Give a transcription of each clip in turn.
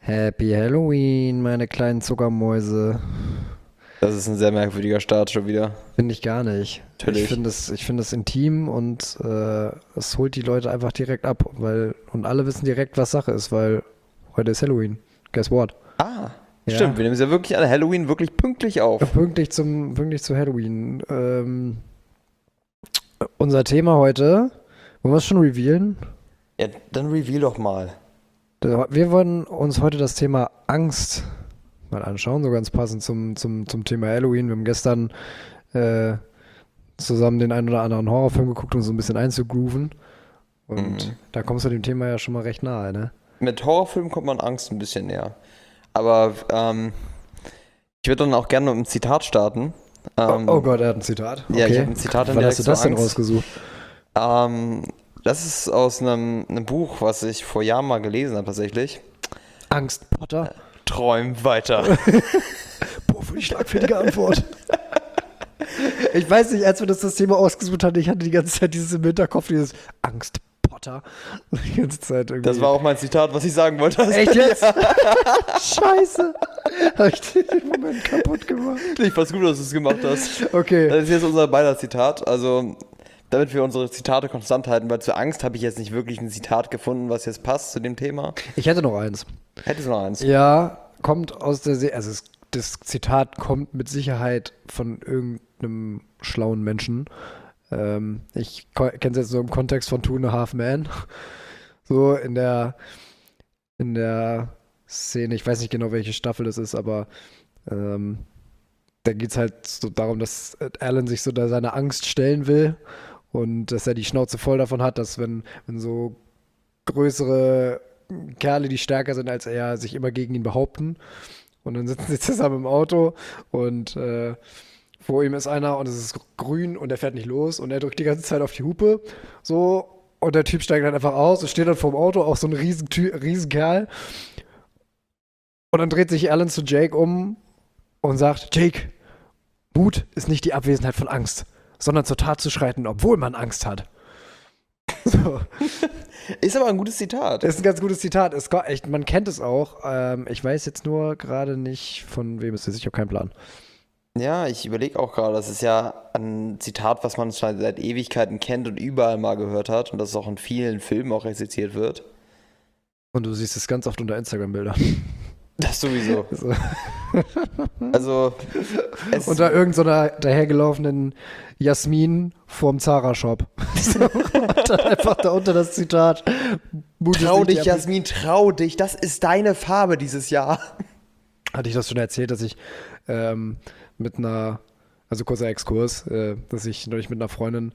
Happy Halloween, meine kleinen Zuckermäuse. Das ist ein sehr merkwürdiger Start schon wieder. Finde ich gar nicht. Natürlich. Ich finde es intim und es holt die Leute einfach direkt ab, und alle wissen direkt, was Sache ist, weil heute ist Halloween. Guess what? Ah, Ja. stimmt. Wir nehmen es ja wirklich an Halloween wirklich pünktlich auf. Pünktlich zu Halloween. Unser Thema heute, wollen wir es schon revealen? Ja, dann reveal doch mal. Wir wollen uns heute das Thema Angst mal anschauen, so ganz passend zum Thema Halloween. Wir haben gestern zusammen den einen oder anderen Horrorfilm geguckt, um so ein bisschen einzugrooven. Und da kommst du dem Thema ja schon mal recht nahe, ne? Mit Horrorfilmen kommt man Angst ein bisschen näher. Aber ich würde dann auch gerne mit einem Zitat starten. Oh Gott, er hat ein Zitat. Okay. Ja, ich habe ein Zitat dann Wann direkt hast du das zur denn Angst. rausgesucht? Das ist aus einem Buch, was ich vor Jahren mal gelesen habe tatsächlich. Angst, Potter? Träum weiter. Boah, für die schlagfertige Antwort. Ich weiß nicht, als wir das Thema ausgesucht hatten, ich hatte die ganze Zeit dieses im Hinterkopf, dieses Angst, Potter. Die ganze Zeit irgendwie. Das war auch mein Zitat, was ich sagen wollte. Echt jetzt? Scheiße. Hab ich den Moment kaputt gemacht. Ich fand's gut, dass du es gemacht hast. Okay. Das ist jetzt unser beider Zitat. Also, damit wir unsere Zitate konstant halten, weil zur Angst habe ich jetzt nicht wirklich ein Zitat gefunden, was jetzt passt zu dem Thema. Ich hätte noch eins. Hättest du noch eins? Ja, kommt aus der das Zitat kommt mit Sicherheit von irgendeinem schlauen Menschen. Ich kenne es jetzt so im Kontext von Two and a Half Men. So in der Szene, ich weiß nicht genau, welche Staffel das ist, aber da geht es halt so darum, dass Alan sich so da seiner Angst stellen will und dass er die Schnauze voll davon hat, dass wenn so größere Kerle, die stärker sind als er, sich immer gegen ihn behaupten. Und dann sitzen sie zusammen im Auto und vor ihm ist einer und es ist grün und er fährt nicht los und er drückt die ganze Zeit auf die Hupe. So, und der Typ steigt dann einfach aus und steht dann vorm Auto, auch so ein riesen Kerl. Und dann dreht sich Alan zu Jake um und sagt: Jake, Mut ist nicht die Abwesenheit von Angst, sondern zur Tat zu schreiten, obwohl man Angst hat. So. Ist aber ein gutes Zitat. Das ist ein ganz gutes Zitat. Echt, man kennt es auch. Ich weiß jetzt nur gerade nicht, von wem es ist. Ich habe keinen Plan. Ja, ich überlege auch gerade, das ist ja ein Zitat, was man schon seit Ewigkeiten kennt und überall mal gehört hat und das auch in vielen Filmen auch rezitiert wird. Und du siehst es ganz oft unter Instagram-Bildern. Das sowieso. So. Also, Unter irgendeiner dahergelaufenen Jasmin vorm Zara-Shop. So, und dann einfach da unter das Zitat. Mut ist trau nicht die dich, Jasmin, trau dich, das ist deine Farbe dieses Jahr. Hatte ich das schon erzählt, dass ich mit einer, also kurzer Exkurs, dass ich neulich mit einer Freundin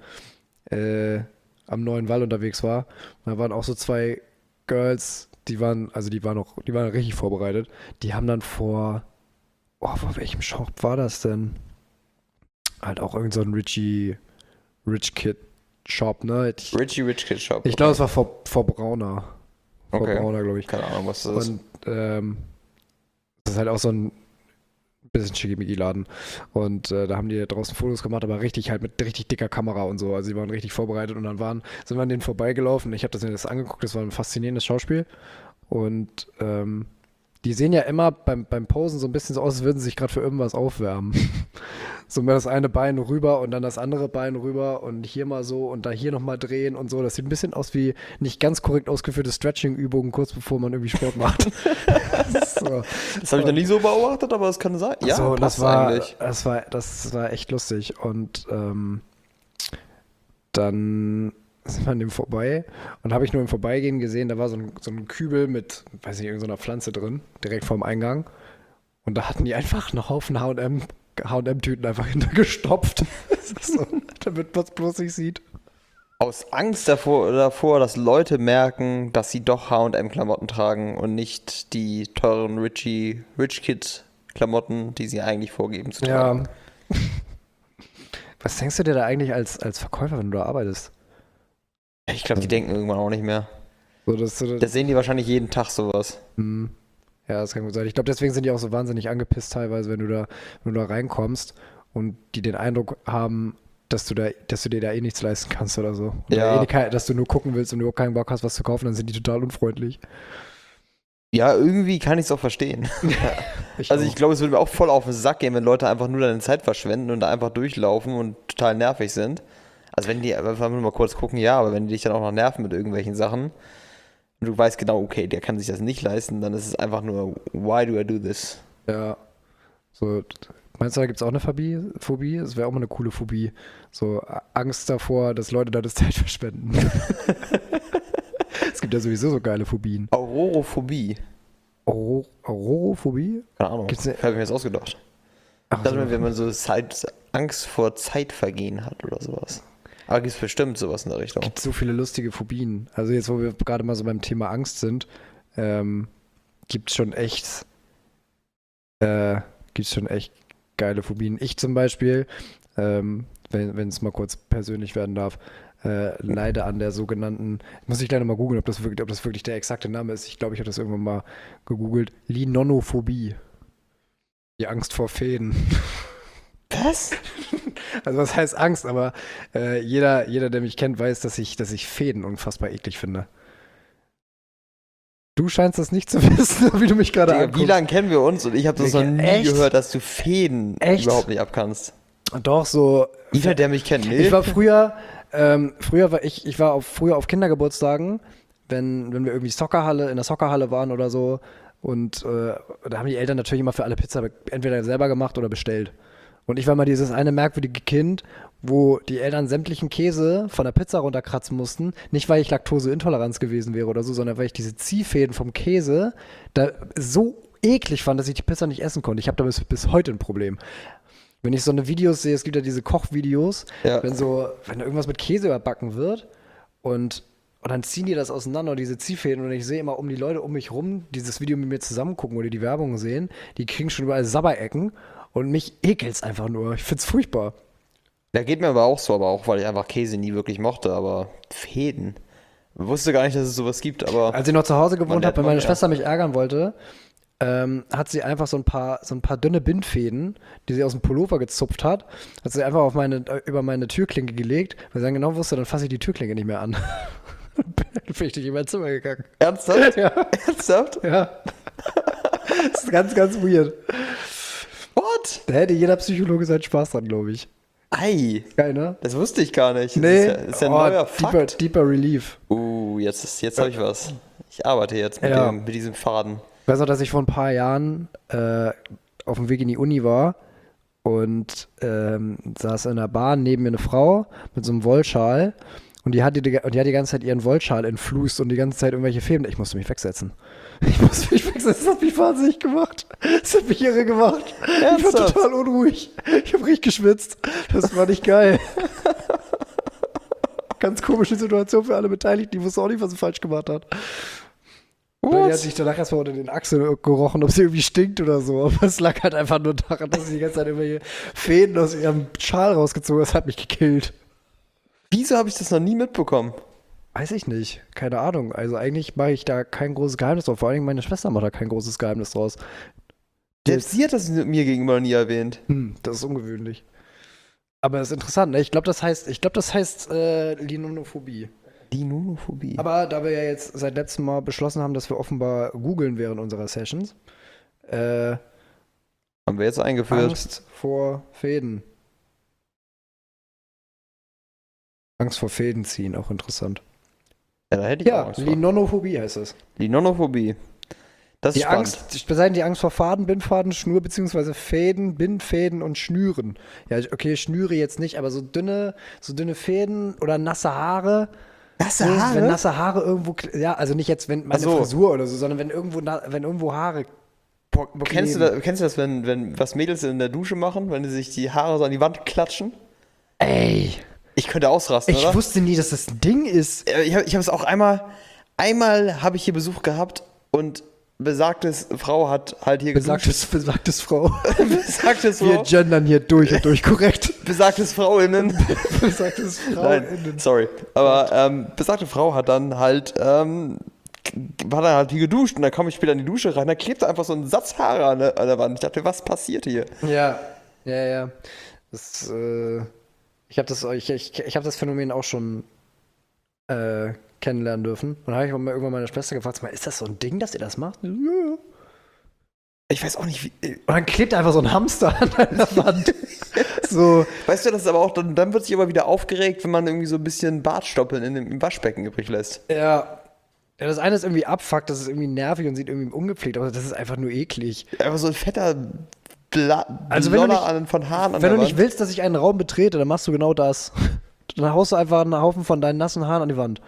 am Neuen Wall unterwegs war. Und da waren auch so zwei Girls, die waren richtig vorbereitet. Die haben dann vor welchem Shop war das denn? Halt auch irgend so ein Rich Kid Shop, ne? Richie Rich Kid Shop. Ich glaube, es war vor Brauner. Vor Okay. Brauner, glaube ich. Keine Ahnung, was das ist. Und das ist halt auch so ein bisschen Schickimicki-Laden. Und da haben die da draußen Fotos gemacht, aber mit richtig dicker Kamera und so. Also die waren richtig vorbereitet und dann sind wir an denen vorbeigelaufen. Ich habe mir das angeguckt, das war ein faszinierendes Schauspiel. Und die sehen ja immer beim Posen so ein bisschen so aus, als würden sie sich gerade für irgendwas aufwärmen. So mal das eine Bein rüber und dann das andere Bein rüber und hier mal so und da hier nochmal drehen und so. Das sieht ein bisschen aus wie nicht ganz korrekt ausgeführte Stretching-Übungen, kurz bevor man irgendwie Sport macht. So. Das habe ich noch nie so beobachtet, aber es kann sein. Ja, So, passt eigentlich. das war echt lustig. Und dann sind wir an dem vorbei und habe ich nur im Vorbeigehen gesehen, da war so ein Kübel mit, weiß nicht, irgendeiner Pflanze drin, direkt vorm Eingang. Und da hatten die einfach einen Haufen H&M-Tüten einfach hintergestopft. So, damit man es bloß nicht sieht. Aus Angst davor, dass Leute merken, dass sie doch H&M-Klamotten tragen und nicht die teuren Rich Kid-Klamotten, die sie eigentlich vorgeben zu tragen. Ja. Was denkst du dir da eigentlich als Verkäufer, wenn du da arbeitest? Ich glaube, die denken irgendwann auch nicht mehr. So, Das sehen die wahrscheinlich jeden Tag sowas. Ja, das kann gut sein. Ich glaube, deswegen sind die auch so wahnsinnig angepisst teilweise, wenn du da reinkommst und die den Eindruck haben, dass du dir da eh nichts leisten kannst oder so. Oder Ja. dass du nur gucken willst und überhaupt keinen Bock hast, was zu kaufen, dann sind die total unfreundlich. Ja, irgendwie kann ich es auch verstehen. Also ich glaube, es würde mir auch voll auf den Sack gehen, wenn Leute einfach nur deine Zeit verschwenden und da einfach durchlaufen und total nervig sind. Also wenn die einfach nur mal kurz gucken, ja, aber wenn die dich dann auch noch nerven mit irgendwelchen Sachen und du weißt genau, okay, der kann sich das nicht leisten, dann ist es einfach nur, why do I do this? Ja, so, meinst du, da gibt es auch eine Phobie? Das wäre auch mal eine coole Phobie. So Angst davor, dass Leute da das Zeit verschwenden. Es gibt ja sowieso so geile Phobien. Aurorophobie. Aurorophobie? Keine Ahnung, Gibt's habe eine, ich mir jetzt ausgedacht. ach Das so. ist, wenn man so Angst vor Zeitvergehen hat oder sowas. Aber gibt es bestimmt sowas in der Richtung. Gibt so viele lustige Phobien. Also jetzt, wo wir gerade mal so beim Thema Angst sind, gibt es schon echt, gibt's schon echt geile Phobien. Ich zum Beispiel, wenn es mal kurz persönlich werden darf, leide an der sogenannten, muss ich gleich nochmal googeln, ob das wirklich der exakte Name ist. Ich glaube, ich habe das irgendwann mal gegoogelt. Linonophobie. Die Angst vor Fäden. Was? Also was heißt Angst, aber jeder, der mich kennt, weiß, dass ich Fäden unfassbar eklig finde. Du scheinst das nicht zu wissen, wie du mich gerade Digga, anguckst. wie lange kennen wir uns und ich habe das noch nie Echt? gehört, dass du Fäden Echt? überhaupt nicht abkannst. Doch, so. Jeder, der mich kennt, nee. Ich war früher früher auf Kindergeburtstagen, wenn wir irgendwie in der Soccerhalle waren oder so. Und da haben die Eltern natürlich immer für alle Pizza entweder selber gemacht oder bestellt. Und ich war mal dieses eine merkwürdige Kind, wo die Eltern sämtlichen Käse von der Pizza runterkratzen mussten. Nicht, weil ich Laktoseintoleranz gewesen wäre oder so, sondern weil ich diese Ziehfäden vom Käse da so eklig fand, dass ich die Pizza nicht essen konnte. Ich habe da bis heute ein Problem. Wenn ich so eine Videos sehe, es gibt ja diese Kochvideos, Ja. wenn irgendwas mit Käse überbacken wird und dann ziehen die das auseinander, diese Ziehfäden, und ich sehe immer die Leute um mich rum, dieses Video mit mir zusammen gucken oder die Werbung sehen, die kriegen schon überall Sabberecken und mich ekelt's einfach nur. Ich find's furchtbar. Da geht mir aber auch so, aber auch, weil ich einfach Käse nie wirklich mochte, aber Fäden. Ich wusste gar nicht, dass es sowas gibt, aber Als ich noch zu Hause gewohnt lernt habe, wenn noch meine mehr. Schwester mich ärgern wollte, hat sie einfach so ein paar dünne Bindfäden, die sie aus dem Pullover gezupft hat sie einfach über meine Türklinke gelegt, weil sie dann genau wusste, dann fasse ich die Türklinke nicht mehr an. Dann bin ich durch in mein Zimmer gegangen. Ernsthaft? Ja. Ernsthaft? Ja. Das ist ganz, ganz weird. What? Da hätte jeder Psychologe seinen Spaß dran, glaube ich. Ei, Geil, ne? das wusste ich gar nicht. Nee. Das ist ja ein neuer Fakt. Deeper Relief. Jetzt habe ich was. Ich arbeite jetzt Ja. mit diesem Faden. Ich weiß noch, dass ich vor ein paar Jahren auf dem Weg in die Uni war und saß in der Bahn neben mir eine Frau mit so einem Wollschal und die hat die ganze Zeit ihren Wollschal entflußt und die ganze Zeit irgendwelche Fäden. Ich musste mich wegsetzen. Das hat mich wahnsinnig gemacht. Das hat mich irre gemacht. Ich war Ernsthaft? total unruhig. Ich habe richtig geschwitzt. Das war nicht geil. Ganz komische Situation für alle Beteiligten. Die wusste auch nicht, was sie falsch gemacht hat. Weil die hat sich danach erstmal unter den Achseln gerochen, ob sie irgendwie stinkt oder so. Aber es lag halt einfach nur daran, dass sie die ganze Zeit irgendwelche Fäden aus ihrem Schal rausgezogen hat. Das hat mich gekillt. Wieso habe ich das noch nie mitbekommen? Weiß ich nicht. Keine Ahnung. Also eigentlich mache ich da kein großes Geheimnis draus. Vor allem meine Schwester macht da kein großes Geheimnis draus. Selbst sie hat das mir gegenüber noch nie erwähnt. Das ist ungewöhnlich. Aber das ist interessant, ne? Ich glaube, das heißt Linonophobie. Die Nunophobie. Aber da wir ja jetzt seit letztem Mal beschlossen haben, dass wir offenbar googeln während unserer Sessions, Haben wir jetzt eingeführt. Angst vor Fäden. Angst vor Fäden ziehen, auch interessant. Ja, da hätte ich auch Ja, Angst vor. Linonophobie heißt es. Linonophobie. Das ist Die spannend. Angst, beseitigen die Angst vor Faden, Bindfaden, Schnur bzw. Fäden, Bindfäden und Schnüren. Ja, okay, Schnüre jetzt nicht, aber so dünne Fäden oder nasse Haare. Nasse Nee, Haare? Wenn nasse Haare irgendwo, ja, also nicht jetzt, wenn meine Ach so. Frisur oder so, sondern wenn irgendwo Haare. Boah, kennst du kleben. das, wenn was Mädels in der Dusche machen, wenn sie sich die Haare so an die Wand klatschen? Ey, Ich könnte ausrasten, ich oder? wusste nie, dass das ein Ding ist. Ich hab es auch einmal habe ich hier Besuch gehabt und besagtes Frau hat halt hier Besagtes Frau. besagtes Wir Frau, gendern hier durch und durch korrekt. besagtes Frauinnen. Besagtes Frau. Nein, sorry. Aber besagte Frau hat dann halt war dann halt hier geduscht und dann komme ich später in die Dusche rein, da klebte einfach so ein Satz Haare an der Wand. Ich dachte, was passiert hier? Ja. Das, ich habe das Phänomen auch schon kennenlernen dürfen. Und dann habe ich irgendwann meine Schwester gefragt, sag mal, ist das so ein Ding, dass ihr das macht? Ja. Und Ich weiß auch nicht, wie. dann klebt einfach so ein Hamster an der Wand. So. Weißt du, das ist aber auch, dann wird sich aber wieder aufgeregt, wenn man irgendwie so ein bisschen Bartstoppeln im Waschbecken übrig lässt. Ja. Ja, das eine ist irgendwie Abfuck, das ist irgendwie nervig und sieht irgendwie ungepflegt aus, aber das ist einfach nur eklig. Einfach so ein fetter Also wenn du nicht, von Haaren an wenn der du nicht Wand. willst, dass ich einen Raum betrete, dann machst du genau das. Dann haust du einfach einen Haufen von deinen nassen Haaren an die Wand.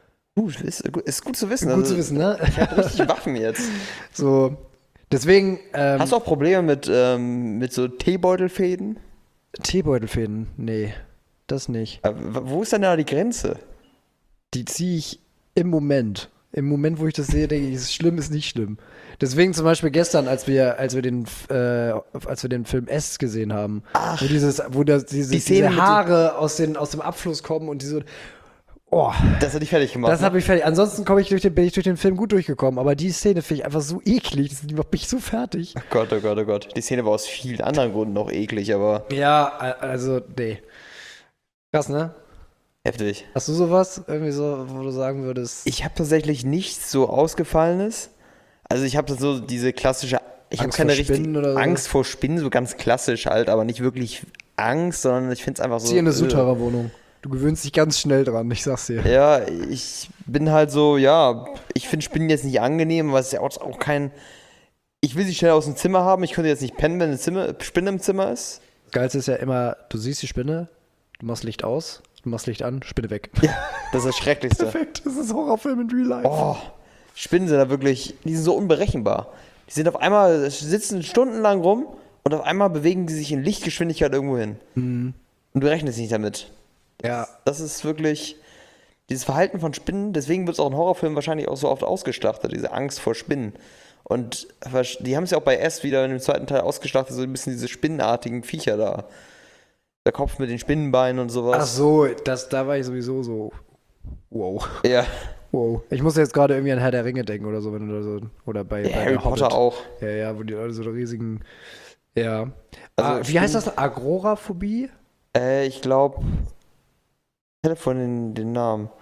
Ist gut zu wissen. Gut zu wissen, ne? Ich hab richtig Waffen jetzt. So, deswegen, Hast du auch Probleme mit so Teebeutelfäden? Teebeutelfäden? Nee, das nicht. Wo ist denn da die Grenze? Die ziehe ich im Moment. Im Moment, wo ich das sehe, denke ich, ist schlimm, ist nicht schlimm. Deswegen zum Beispiel gestern, als wir den Film S gesehen haben, wo diese Haare aus dem Abfluss kommen und diese. Oh, Das hat dich fertig gemacht. das habe ich fertig. Ansonsten bin ich durch den Film gut durchgekommen, aber die Szene finde ich einfach so eklig, die macht mich so fertig. Oh Gott, oh Gott, oh Gott. Die Szene war aus vielen anderen Gründen noch eklig, aber Ja, also, nee. Krass, ne? heftig. Hast du sowas? Irgendwie so, wo du sagen würdest. Ich habe tatsächlich nichts so Ausgefallenes. Also ich habe so diese klassische, ich habe Angst keine vor Spinnen richtige oder so? Angst vor Spinnen, so ganz klassisch halt, aber nicht wirklich Angst, sondern ich finde es einfach so. Zieh in eine Sutera-Wohnung. Du gewöhnst dich ganz schnell dran, ich sag's dir. Ja, ich bin halt so, ja, ich finde Spinnen jetzt nicht angenehm, aber es ist ja auch kein. Ich will sie schnell aus dem Zimmer haben, ich könnte jetzt nicht pennen, wenn eine Spinne im Zimmer ist. Das Geilste ist ja immer, du siehst die Spinne, du machst Licht aus, du machst Licht an, Spinne weg. Ja, das ist das Schrecklichste. Perfekt, das ist Horrorfilm in Real Life. Oh, Spinnen sind da wirklich, die sind so unberechenbar. Die sind auf einmal, sitzen stundenlang rum und auf einmal bewegen die sich in Lichtgeschwindigkeit irgendwo hin. Und du rechnest nicht damit. Ja. Das ist wirklich, dieses Verhalten von Spinnen, deswegen wird es auch in Horrorfilmen wahrscheinlich auch so oft ausgeschlachtet, diese Angst vor Spinnen. Und die haben es ja auch bei S wieder in dem zweiten Teil ausgeschlachtet, so ein bisschen diese spinnenartigen Viecher da. Der Kopf mit den Spinnenbeinen und sowas. Ach so, da war ich sowieso so. Wow. Ja, Wow. Ich muss jetzt gerade irgendwie an Herr der Ringe denken oder so, wenn du da so. Oder bei Harry der Potter Hobbit. auch. Ja, wo die Leute so riesigen. Ja. Also Wie heißt das? Agoraphobie? Ich glaube, ich hätte von den Namen.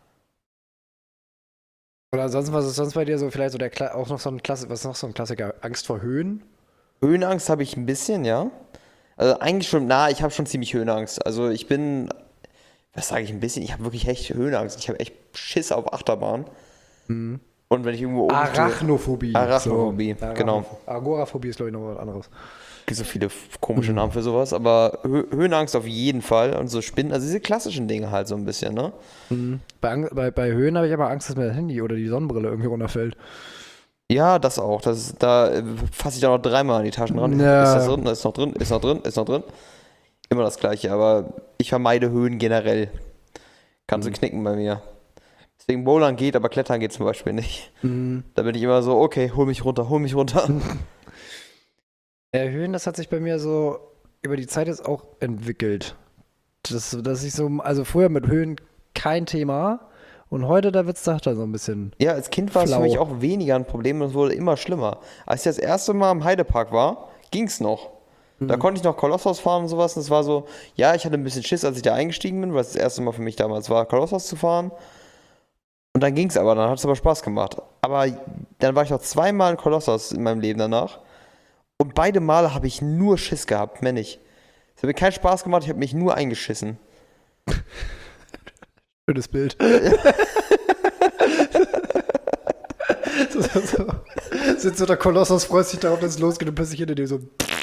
Oder sonst, was ist sonst bei dir so vielleicht so auch noch so ein Klassiker, was ist noch so ein Klassiker? Angst vor Höhen? Höhenangst habe ich ein bisschen, ja. Also eigentlich schon, ich habe schon ziemlich Höhenangst. Also ich bin, was sage ich ein bisschen? Ich habe wirklich echt Höhenangst. Ich habe echt Schiss auf Achterbahn. Und wenn ich irgendwo oben stehe, Arachnophobie. Arachnophobie, genau. Agoraphobie ist, glaube ich, noch was anderes. gibt so viele komische Namen für sowas, aber Höhenangst auf jeden Fall und so Spinnen, also diese klassischen Dinge halt so ein bisschen, ne? Bei Höhen habe ich aber Angst, dass mir das Handy oder die Sonnenbrille irgendwie runterfällt. Ja, das auch. Da fasse ich dann noch dreimal an die Taschen ran. Ja. Ist das drin? Ist noch drin? Ist noch drin? Ist noch drin? Immer das Gleiche, aber ich vermeide Höhen generell. Kannst du knicken bei mir. Deswegen Bouldern geht, aber Klettern geht zum Beispiel nicht. Da bin ich immer so, okay, hol mich runter, hol mich runter. Höhen, das hat sich bei mir so über die Dass ich so, also früher mit Höhen kein Thema und heute, da wird es da so ein bisschen. Ja, als Kind war es für Flau. mich auch weniger ein Problem und es wurde immer schlimmer. Als ich das erste Mal im Heidepark war, ging es noch. Da konnte ich noch Kolossos fahren und sowas und es war so, ja, ich hatte ein bisschen Schiss, als ich da eingestiegen bin, weil es das erste Mal für mich damals war, Kolossos zu fahren. Und dann ging es aber, dann hat es aber Spaß gemacht. Aber dann war ich noch zweimal in Kolossos in meinem Leben danach und beide Male habe ich nur Schiss gehabt, mehr nicht. Es hat mir keinen Spaß gemacht, ich habe mich nur eingeschissen. Schönes Bild. Sitzt so der Kolossos, freut sich darauf, dass es losgeht und plötzlich hinter dir so.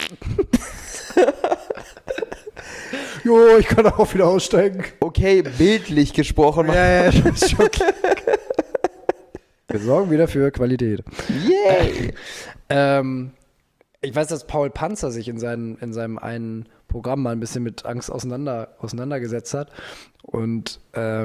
Jo, ich kann auch wieder aussteigen. Okay, bildlich gesprochen. Ja, ist schon klar. Wir sorgen wieder für Qualität. Yay! Ich weiß, dass Paul Panzer sich in seinem einen Programm mal ein bisschen mit Angst auseinandergesetzt hat. Und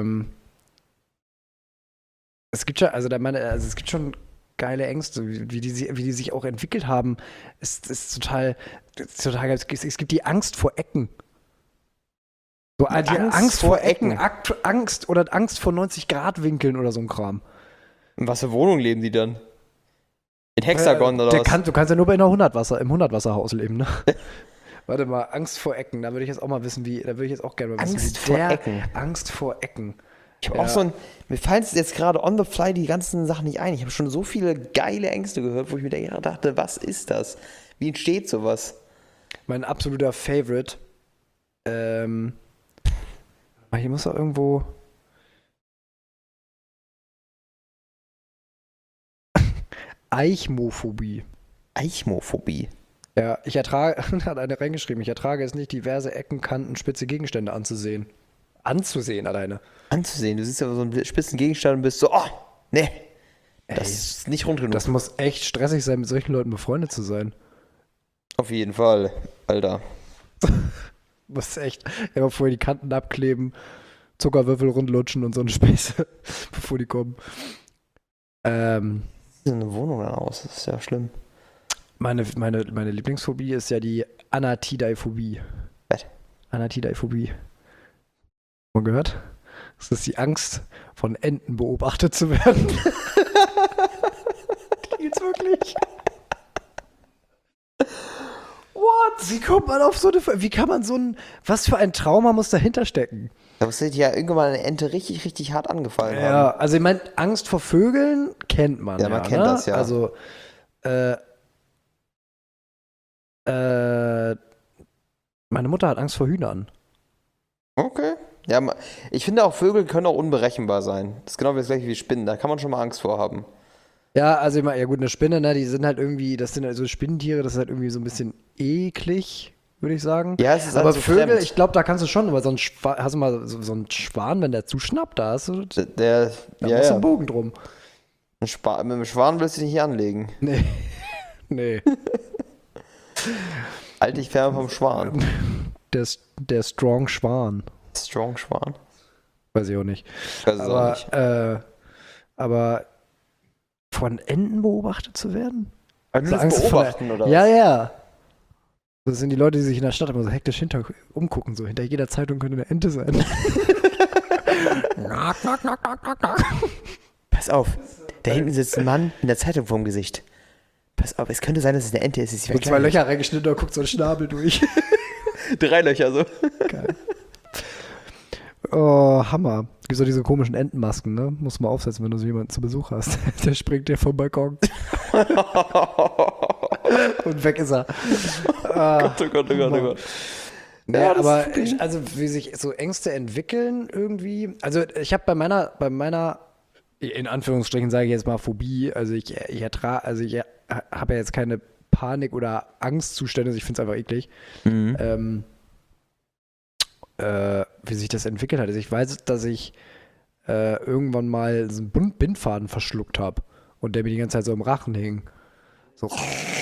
es gibt schon, es gibt schon geile Ängste, wie die sich auch entwickelt haben. Es ist total geil. Es gibt die Angst vor Ecken. So, die Angst vor Ecken. Angst vor 90-Grad-Winkeln oder so ein Kram. In was für Wohnungen leben die dann? In Hexagon oder was? Du kannst ja nur im 100-Wasserhaus leben, ne? Warte mal, Angst vor Ecken, da würde ich jetzt auch mal wissen, da würde ich jetzt auch gerne mal wissen, Angst vor Ecken. Angst vor Ecken. Ich habe auch so ein, mir fallen jetzt gerade on the fly die ganzen Sachen nicht ein. Ich habe schon so viele geile Ängste gehört, wo ich mir dachte, was ist das? Wie entsteht sowas? Mein absoluter Favorite. Hier muss doch irgendwo. Eichmophobie. Eichmophobie. Ja, ich ertrage, hat eine reingeschrieben, ich ertrage es nicht, diverse Ecken, Kanten, spitze Gegenstände anzusehen. Anzusehen alleine. Anzusehen. Du siehst ja so einen spitzen Gegenstand und bist so, oh, nee. Das ist nicht rund genug. Das muss echt stressig sein, mit solchen Leuten befreundet zu sein. Auf jeden Fall, Alter. Muss echt immer vorher die Kanten abkleben, Zuckerwürfel rundlutschen und so eine Späße, bevor die kommen. Wie sieht so eine Wohnung dann aus? Das ist ja schlimm. Meine Lieblingsphobie ist ja die Anatidaiphobie. Was? Anatidaiphobie. Mal gehört? Das ist die Angst, von Enten beobachtet zu werden. Die gibt's wirklich. What? Wie kommt man auf so eine... Wie kann man so ein... Was für ein Trauma muss dahinter stecken? Da muss dir ja irgendwann mal eine Ente richtig, richtig hart angefallen haben. Ja, also ich meine, Angst vor Vögeln kennt man. Ja, man kennt das, ja. Also, meine Mutter hat Angst vor Hühnern. Okay. Ja, ich finde auch, Vögel können auch unberechenbar sein. Das ist genau das gleiche wie Spinnen. Da kann man schon mal Angst vor haben. Ja, also ich meine, ja gut, eine Spinne, ne, die sind halt irgendwie, das sind halt so Spinnentiere, das ist halt irgendwie so ein bisschen eklig, würde ich sagen. Ja, es ist aber halt so Vögel, fremd. ich glaube, da kannst du schon, aber so ein hast du mal so einen Schwan, wenn der zuschnappt, da hast du, da Ja, musst du ja. einen Bogen drum. Mit dem Schwan willst du dich nicht anlegen. Nee. Nee. Halt dich fern vom Schwan. Der Strong Schwan. Strong Schwan? Weiß ich auch nicht. Ich weiß es auch nicht. Aber von Enten beobachtet zu werden? Also So das Angst vor beobachten, oder Ja, was? ja. Das sind die Leute, die sich in der Stadt immer so hektisch umgucken. So hinter jeder Zeitung könnte eine Ente sein. Pass auf, da hinten sitzt ein Mann mit der Zeitung vorm Gesicht. Pass auf, es könnte sein, dass es eine Ente ist. Es Mit 2 Löcher reingeschnitten und guckt so ein Schnabel durch. 3 Löcher so. Geil. Oh, Hammer. Gibt so diese komischen Entenmasken, ne? Muss man aufsetzen, wenn du so jemanden zu Besuch hast. Der springt dir vom Balkon. Und weg ist er. Oh Gott, oh Gott, oh Gott. Ja, das aber ist also wie sich so Ängste entwickeln irgendwie. Also ich habe bei meiner in Anführungsstrichen sage ich jetzt mal Phobie, also ich habe ja jetzt keine Panik- oder Angstzustände, ich finde es einfach eklig. Wie sich das entwickelt hat. Also ich weiß, dass ich irgendwann mal so einen Bindfaden verschluckt habe und der mir die ganze Zeit so im Rachen hing. So.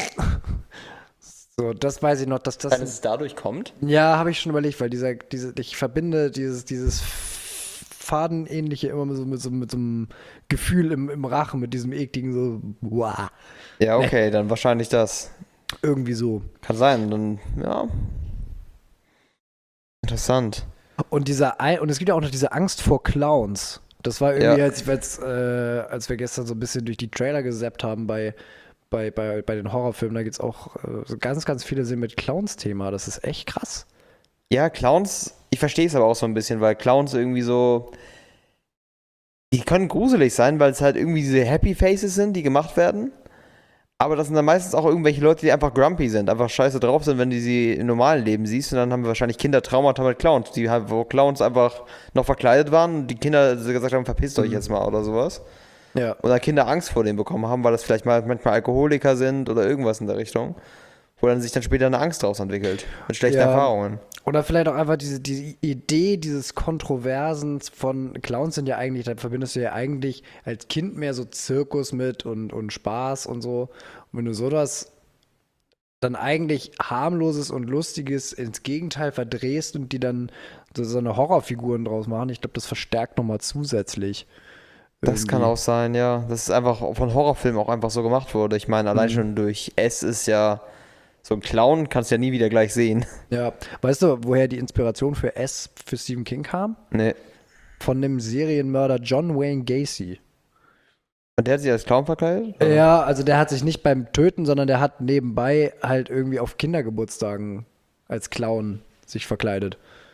So, das weiß ich noch, dass das. Wenn es dadurch kommt? Ja, habe ich schon überlegt, weil ich verbinde dieses Fadenähnliche immer mit so einem Gefühl im Rachen, mit diesem ekligen so, wow. Ja, okay, dann wahrscheinlich das. Irgendwie so. Kann sein, dann, ja. Interessant. Und es gibt ja auch noch diese Angst vor Clowns. Das war irgendwie, als wir gestern so ein bisschen durch die Trailer gesappt haben bei den Horrorfilmen, da gibt es auch so ganz, ganz viele sind mit Clowns-Thema. Das ist echt krass. Ja, Clowns, ich verstehe es aber auch so ein bisschen, weil Clowns irgendwie so, die können gruselig sein, weil es halt irgendwie diese Happy Faces sind, die gemacht werden. Aber das sind dann meistens auch irgendwelche Leute, die einfach grumpy sind, einfach scheiße drauf sind, wenn du sie im normalen Leben siehst. Und dann haben wir wahrscheinlich Kinder Traumata mit Clowns, wo Clowns einfach noch verkleidet waren und die Kinder gesagt haben, verpisst euch jetzt mal oder sowas. Ja. Oder Kinder Angst vor denen bekommen haben, weil das vielleicht manchmal Alkoholiker sind oder irgendwas in der Richtung. Wo dann sich dann später eine Angst daraus entwickelt. Mit schlechten Erfahrungen. Oder vielleicht auch einfach diese Idee dieses Kontroversen von Clowns sind ja eigentlich, da verbindest du ja eigentlich als Kind mehr so Zirkus mit und Spaß und so. Und wenn du sowas dann eigentlich harmloses und lustiges ins Gegenteil verdrehst und die dann so eine Horrorfiguren draus machen, ich glaube, das verstärkt nochmal zusätzlich. Das kann auch sein, ja. Das ist einfach von Horrorfilmen auch einfach so gemacht wurde. Ich meine, allein schon durch S ist ja so ein Clown, kannst du ja nie wieder gleich sehen. Ja, weißt du, woher die Inspiration für S für Stephen King kam? Nee. Von dem Serienmörder John Wayne Gacy. Und der hat sich als Clown verkleidet? Oder? Ja, also der hat sich nicht beim Töten, sondern der hat nebenbei halt irgendwie auf Kindergeburtstagen als Clown sich verkleidet.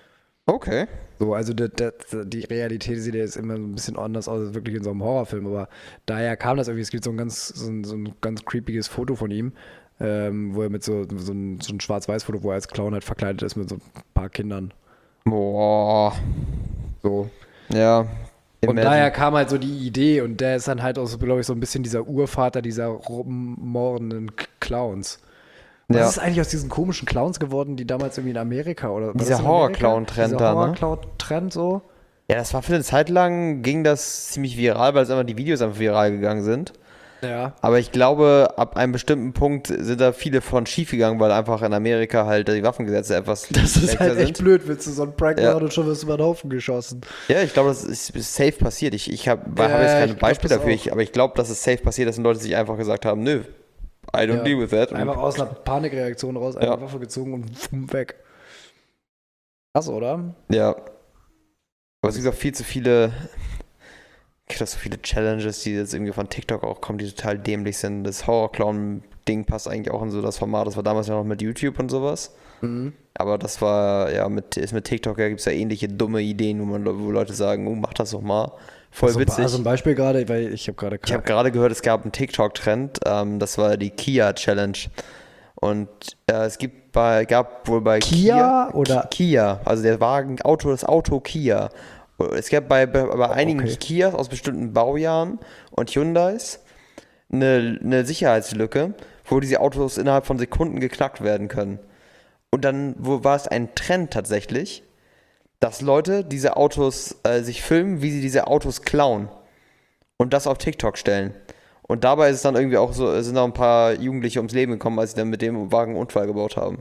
Okay. So, also die Realität sieht ja jetzt immer so ein bisschen anders aus als wirklich in so einem Horrorfilm, aber daher kam das irgendwie, es gibt so ein ganz creepiges Foto von ihm, wo er mit so ein Schwarz-Weiß-Foto, wo er als Clown halt verkleidet ist mit so ein paar Kindern. Boah. So. Ja. Und daher kam halt so die Idee und der ist dann halt auch, so, glaube ich, so ein bisschen dieser Urvater dieser rummordenden Clowns. Was ist eigentlich aus diesen komischen Clowns geworden, die damals irgendwie in Amerika oder dieser Horror-Clown-Trend da, ne? Horror-Clown-Trend so. Ja, das war für eine Zeit lang, ging das ziemlich viral, weil es einfach die Videos einfach viral gegangen sind. Ja. Aber ich glaube, ab einem bestimmten Punkt sind da viele von schief gegangen, weil einfach in Amerika halt die Waffengesetze etwas Das ist halt echt sind. blöd, willst du so einen Prank machen und schon wirst du über den Haufen geschossen. Ja, ich glaube, das ist safe passiert. Ich hab jetzt kein Beispiel dafür, aber ich glaube, dass es safe passiert, dass Leute sich einfach gesagt haben, nö, I don't deal with that. Einfach aus einer Panikreaktion raus, eine Waffe gezogen und weg. Krass, oder? Ja. Aber es gibt auch viel zu viele, gibt auch so viele Challenges, die jetzt irgendwie von TikTok auch kommen, die total dämlich sind. Das Horror-Clown-Ding passt eigentlich auch in so das Format. Das war damals ja noch mit YouTube und sowas. Mhm. Aber das war, ja, mit TikTok gibt es ja ähnliche dumme Ideen, wo Leute sagen, oh, mach das doch mal. Voll witzig. Also ein Beispiel gerade, weil ich habe gerade gehört, es gab einen TikTok-Trend, das war die Kia Challenge. Und es gab wohl bei Kia oder Kia, also der Wagen, das Auto Kia. Es gab bei einigen Kias aus bestimmten Baujahren und Hyundais eine Sicherheitslücke, wo diese Autos innerhalb von Sekunden geknackt werden können. Und dann war es ein Trend tatsächlich, dass Leute diese Autos sich filmen, wie sie diese Autos klauen und das auf TikTok stellen. Und dabei ist es dann irgendwie auch so, sind auch ein paar Jugendliche ums Leben gekommen, als sie dann mit dem Wagen einen Unfall gebaut haben.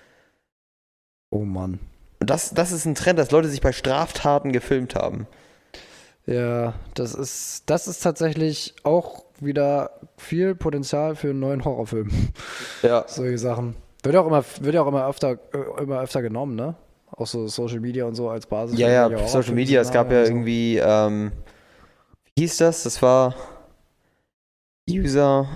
Oh Mann. Und das ist ein Trend, dass Leute sich bei Straftaten gefilmt haben. Ja, das ist tatsächlich auch wieder viel Potenzial für einen neuen Horrorfilm. Ja. Solche Sachen. Wird ja auch immer öfter genommen, ne? Auch so Social Media und so als Basis. Ja, Social Media, es gab ja irgendwie, wie hieß das? Das war User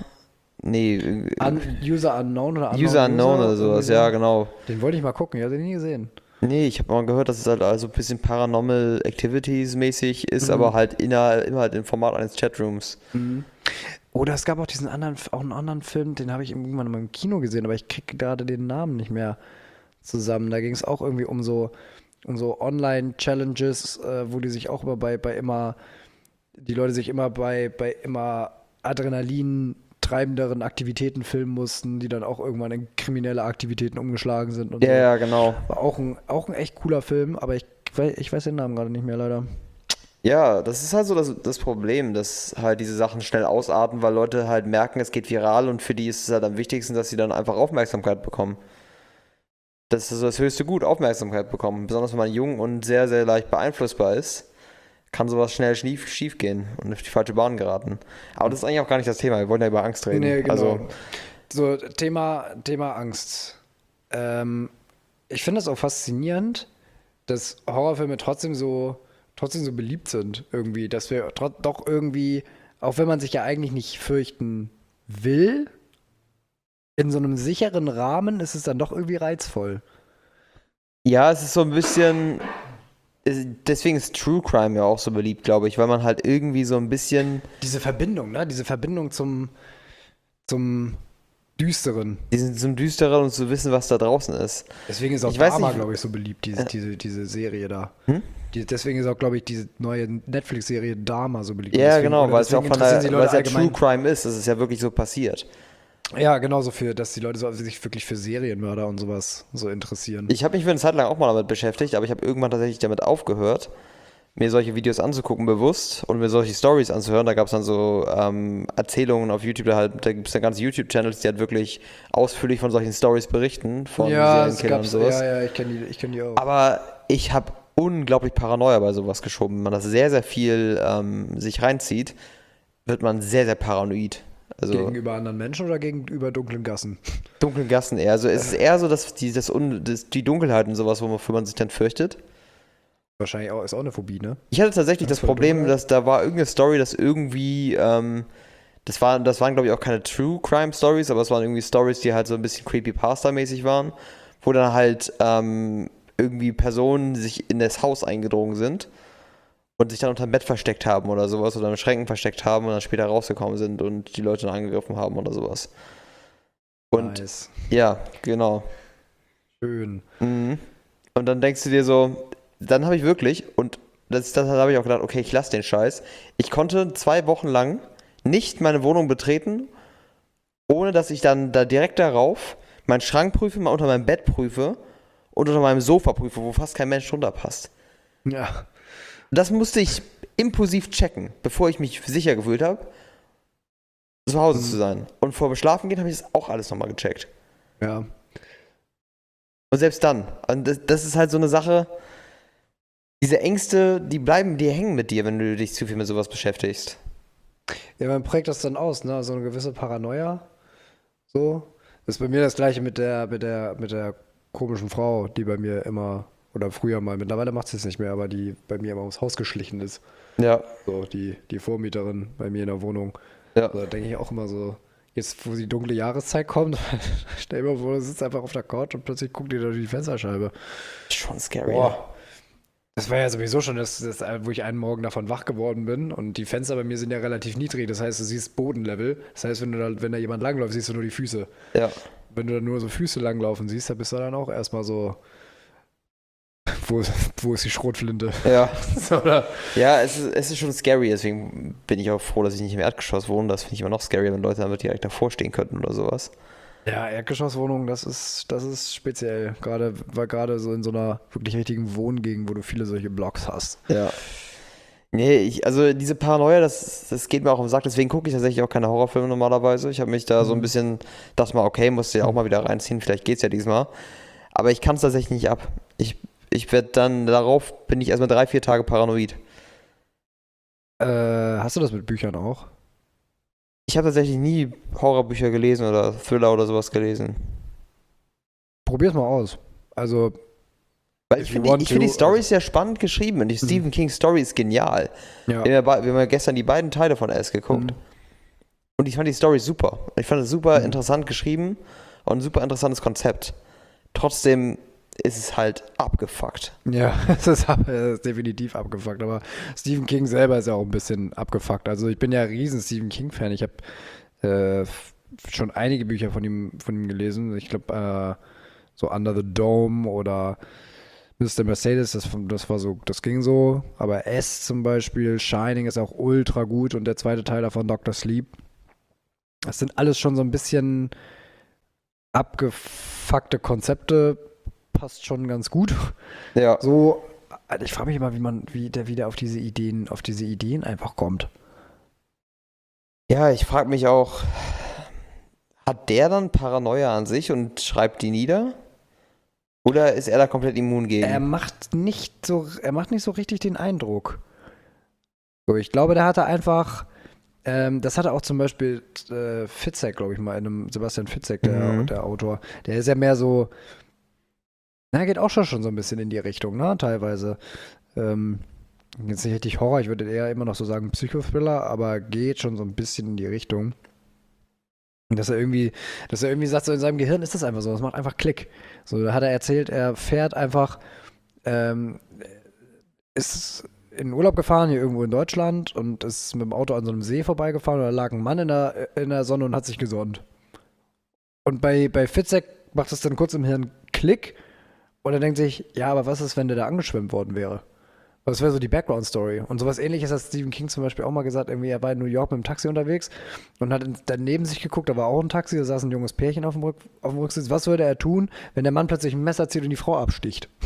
Unknown oder sowas, ja, genau. Den wollte ich mal gucken, ich habe den nie gesehen. Nee, ich habe mal gehört, dass es halt also ein bisschen Paranormal Activities mäßig ist, aber halt immer halt im Format eines Chatrooms. Mhm. Oder es gab auch einen anderen Film, den habe ich irgendwann mal im Kino gesehen, aber ich kriege gerade den Namen nicht mehr zusammen. Da ging es auch irgendwie um so Online-Challenges, wo die sich auch immer die Leute sich immer bei immer Adrenalin treibenderen Aktivitäten filmen mussten, die dann auch irgendwann in kriminelle Aktivitäten umgeschlagen sind. Und ja, genau. War auch ein echt cooler Film, aber ich weiß den Namen gerade nicht mehr, leider. Ja, das ist halt so das Problem, dass halt diese Sachen schnell ausarten, weil Leute halt merken, es geht viral und für die ist es halt am wichtigsten, dass sie dann einfach Aufmerksamkeit bekommen. Das ist das höchste Gut, Aufmerksamkeit bekommen. Besonders wenn man jung und sehr, sehr leicht beeinflussbar ist, kann sowas schnell schief gehen und auf die falsche Bahn geraten. Aber das ist eigentlich auch gar nicht das Thema. Wir wollen ja über Angst reden. Nee, genau. Also, so, Thema Angst. Ich finde es auch faszinierend, dass Horrorfilme trotzdem so beliebt sind irgendwie, dass wir doch irgendwie, auch wenn man sich ja eigentlich nicht fürchten will, in so einem sicheren Rahmen ist es dann doch irgendwie reizvoll. ja, es ist so ein bisschen, deswegen ist True Crime ja auch so beliebt, glaube ich, weil man halt irgendwie so ein bisschen diese Verbindung, ne? Diese Verbindung zum Düsteren. zum Düsteren und zu wissen, was da draußen ist. Deswegen ist auch Dharma, glaube ich, so beliebt, diese Serie da. Deswegen ist auch, glaube ich, diese neue Netflix-Serie Dharma so beliebt. Ja, genau, weil es ja auch weil es ja allgemein True Crime ist. Es ist ja wirklich so passiert. Ja, genauso dass die Leute sich wirklich für Serienmörder und sowas so interessieren. Ich habe mich für eine Zeit lang auch mal damit beschäftigt, aber ich habe irgendwann tatsächlich damit aufgehört, mir solche Videos anzugucken bewusst und mir solche Stories anzuhören. Da gab es dann so Erzählungen auf YouTube, da gibt es dann ganze YouTube-Channels, die halt wirklich ausführlich von solchen Stories berichten, von Serienkillern und sowas. Ja, ich kenn die auch. Aber ich habe unglaublich Paranoia bei sowas geschoben. Wenn man das sehr, sehr viel sich reinzieht, wird man sehr, sehr paranoid. Also gegenüber anderen Menschen oder gegenüber dunklen Gassen? Dunklen Gassen eher. Also es ist eher so, dass die Dunkelheit und sowas, wofür man sich dann fürchtet. Wahrscheinlich ist auch eine Phobie, ne? Ich hatte tatsächlich das Problem, dass da war irgendeine Story, dass irgendwie, das waren glaube ich auch keine True Crime Stories, aber es waren irgendwie Stories, die halt so ein bisschen Creepypasta-mäßig waren, wo dann halt irgendwie Personen sich in das Haus eingedrungen sind und sich dann unter dem Bett versteckt haben oder sowas oder in Schränken versteckt haben und dann später rausgekommen sind und die Leute dann angegriffen haben oder sowas. Und Nice. ja, genau. Schön. Mhm. Und dann denkst du dir so, dann habe ich wirklich, und das habe ich auch gedacht, okay, ich lasse den Scheiß. Ich konnte 2 Wochen lang nicht meine Wohnung betreten, ohne dass ich dann da direkt darauf meinen Schrank prüfe, mal unter meinem Bett prüfe und unter meinem Sofa prüfe, wo fast kein Mensch drunter passt. Ja. Das musste ich impulsiv checken, bevor ich mich sicher gefühlt habe, zu Hause zu sein. Und vor dem Schlafengehen habe ich das auch alles nochmal gecheckt. Ja. Und selbst dann. Und das ist halt so eine Sache, diese Ängste, die hängen mit dir, wenn du dich zu viel mit sowas beschäftigst. Ja, man prägt das dann aus, ne? So eine gewisse Paranoia. So. Das ist bei mir das gleiche mit der komischen Frau, die bei mir immer, oder früher mal, mittlerweile macht sie es nicht mehr, aber die bei mir immer ums Haus geschlichen ist. Ja. So, die Vormieterin bei mir in der Wohnung. Ja. Da denke ich auch immer so, jetzt wo die dunkle Jahreszeit kommt, stell dir mal vor, du sitzt einfach auf der Couch und plötzlich guckt dir da durch die Fensterscheibe. Schon scary. Boah. Das war ja sowieso schon wo ich einen Morgen davon wach geworden bin und die Fenster bei mir sind ja relativ niedrig, das heißt, du siehst Bodenlevel. Das heißt, wenn da jemand langläuft, siehst du nur die Füße. Ja. Wenn du dann nur so Füße langlaufen siehst, dann bist du dann auch erstmal so, wo ist die Schrotflinte? Ja. So, oder? Ja, es ist schon scary, deswegen bin ich auch froh, dass ich nicht im Erdgeschoss wohne. Das finde ich immer noch scarier, wenn Leute damit direkt davor stehen könnten oder sowas. Ja, Erdgeschosswohnung, das ist speziell. Gerade so in so einer wirklich richtigen Wohngegend, wo du viele solche Blocks hast. Ja. Nee, also diese Paranoia, das geht mir auch im Sack, deswegen gucke ich tatsächlich auch keine Horrorfilme normalerweise. Ich habe mich da so ein bisschen, dachte mal, okay, musst du ja auch mal wieder reinziehen, vielleicht geht's ja diesmal. Aber ich kann es tatsächlich nicht ab. Ich werde dann, darauf bin ich erstmal 3-4 Tage paranoid. Hast du das mit Büchern auch? Ich habe tatsächlich nie Horrorbücher gelesen oder Thriller oder sowas gelesen. Probier's mal aus. Also, Weil if ich you finde want die to, Storys ja spannend geschrieben und die Stephen King Story ist genial. ja. Wir haben ja gestern die beiden Teile von S geguckt. Und ich fand die Story super. Ich fand es super interessant geschrieben und ein super interessantes Konzept. Trotzdem ist es halt abgefuckt. Ja, es ist definitiv abgefuckt, aber Stephen King selber ist ja auch ein bisschen abgefuckt. Also ich bin ja ein riesen Stephen King-Fan. Ich habe schon einige Bücher von ihm gelesen. Ich glaube, so Under the Dome oder Mr. Mercedes, das war so, das ging so. Aber S zum Beispiel, Shining ist auch ultra gut und der zweite Teil davon, Dr. Sleep. Das sind alles schon so ein bisschen abgefuckte Konzepte. Passt schon ganz gut. Ja. So, ich frage mich immer, wie der wieder auf diese Ideen einfach kommt. Ja, ich frage mich auch, hat der dann Paranoia an sich und schreibt die nieder? Oder ist er da komplett immun gegen? Er macht nicht so richtig den Eindruck. So, ich glaube, der hatte einfach, das hatte auch zum Beispiel Fitzek, glaube ich mal, in einem Sebastian Fitzek, der Autor. Der ist ja mehr so, na, geht auch schon so ein bisschen in die Richtung, ne, teilweise. Jetzt nicht richtig Horror, ich würde eher immer noch so sagen Psychothriller, aber geht schon so ein bisschen in die Richtung. Und dass er irgendwie sagt, so in seinem Gehirn ist das einfach so, das macht einfach Klick. So, da hat er erzählt, er fährt einfach, ist in den Urlaub gefahren, hier irgendwo in Deutschland und ist mit dem Auto an so einem See vorbeigefahren und da lag ein Mann in der Sonne und hat sich gesonnt. Und bei Fitzek macht es dann kurz im Hirn Klick und er denkt sich, ja, aber was ist, wenn der da angeschwemmt worden wäre? Das wäre so die Background-Story. Und sowas Ähnliches hat Stephen King zum Beispiel auch mal gesagt. Irgendwie, er war in New York mit dem Taxi unterwegs und hat dann neben sich geguckt, da war auch ein Taxi, da saß ein junges Pärchen auf dem Rücksitz. Was würde er tun, wenn der Mann plötzlich ein Messer zieht und die Frau absticht?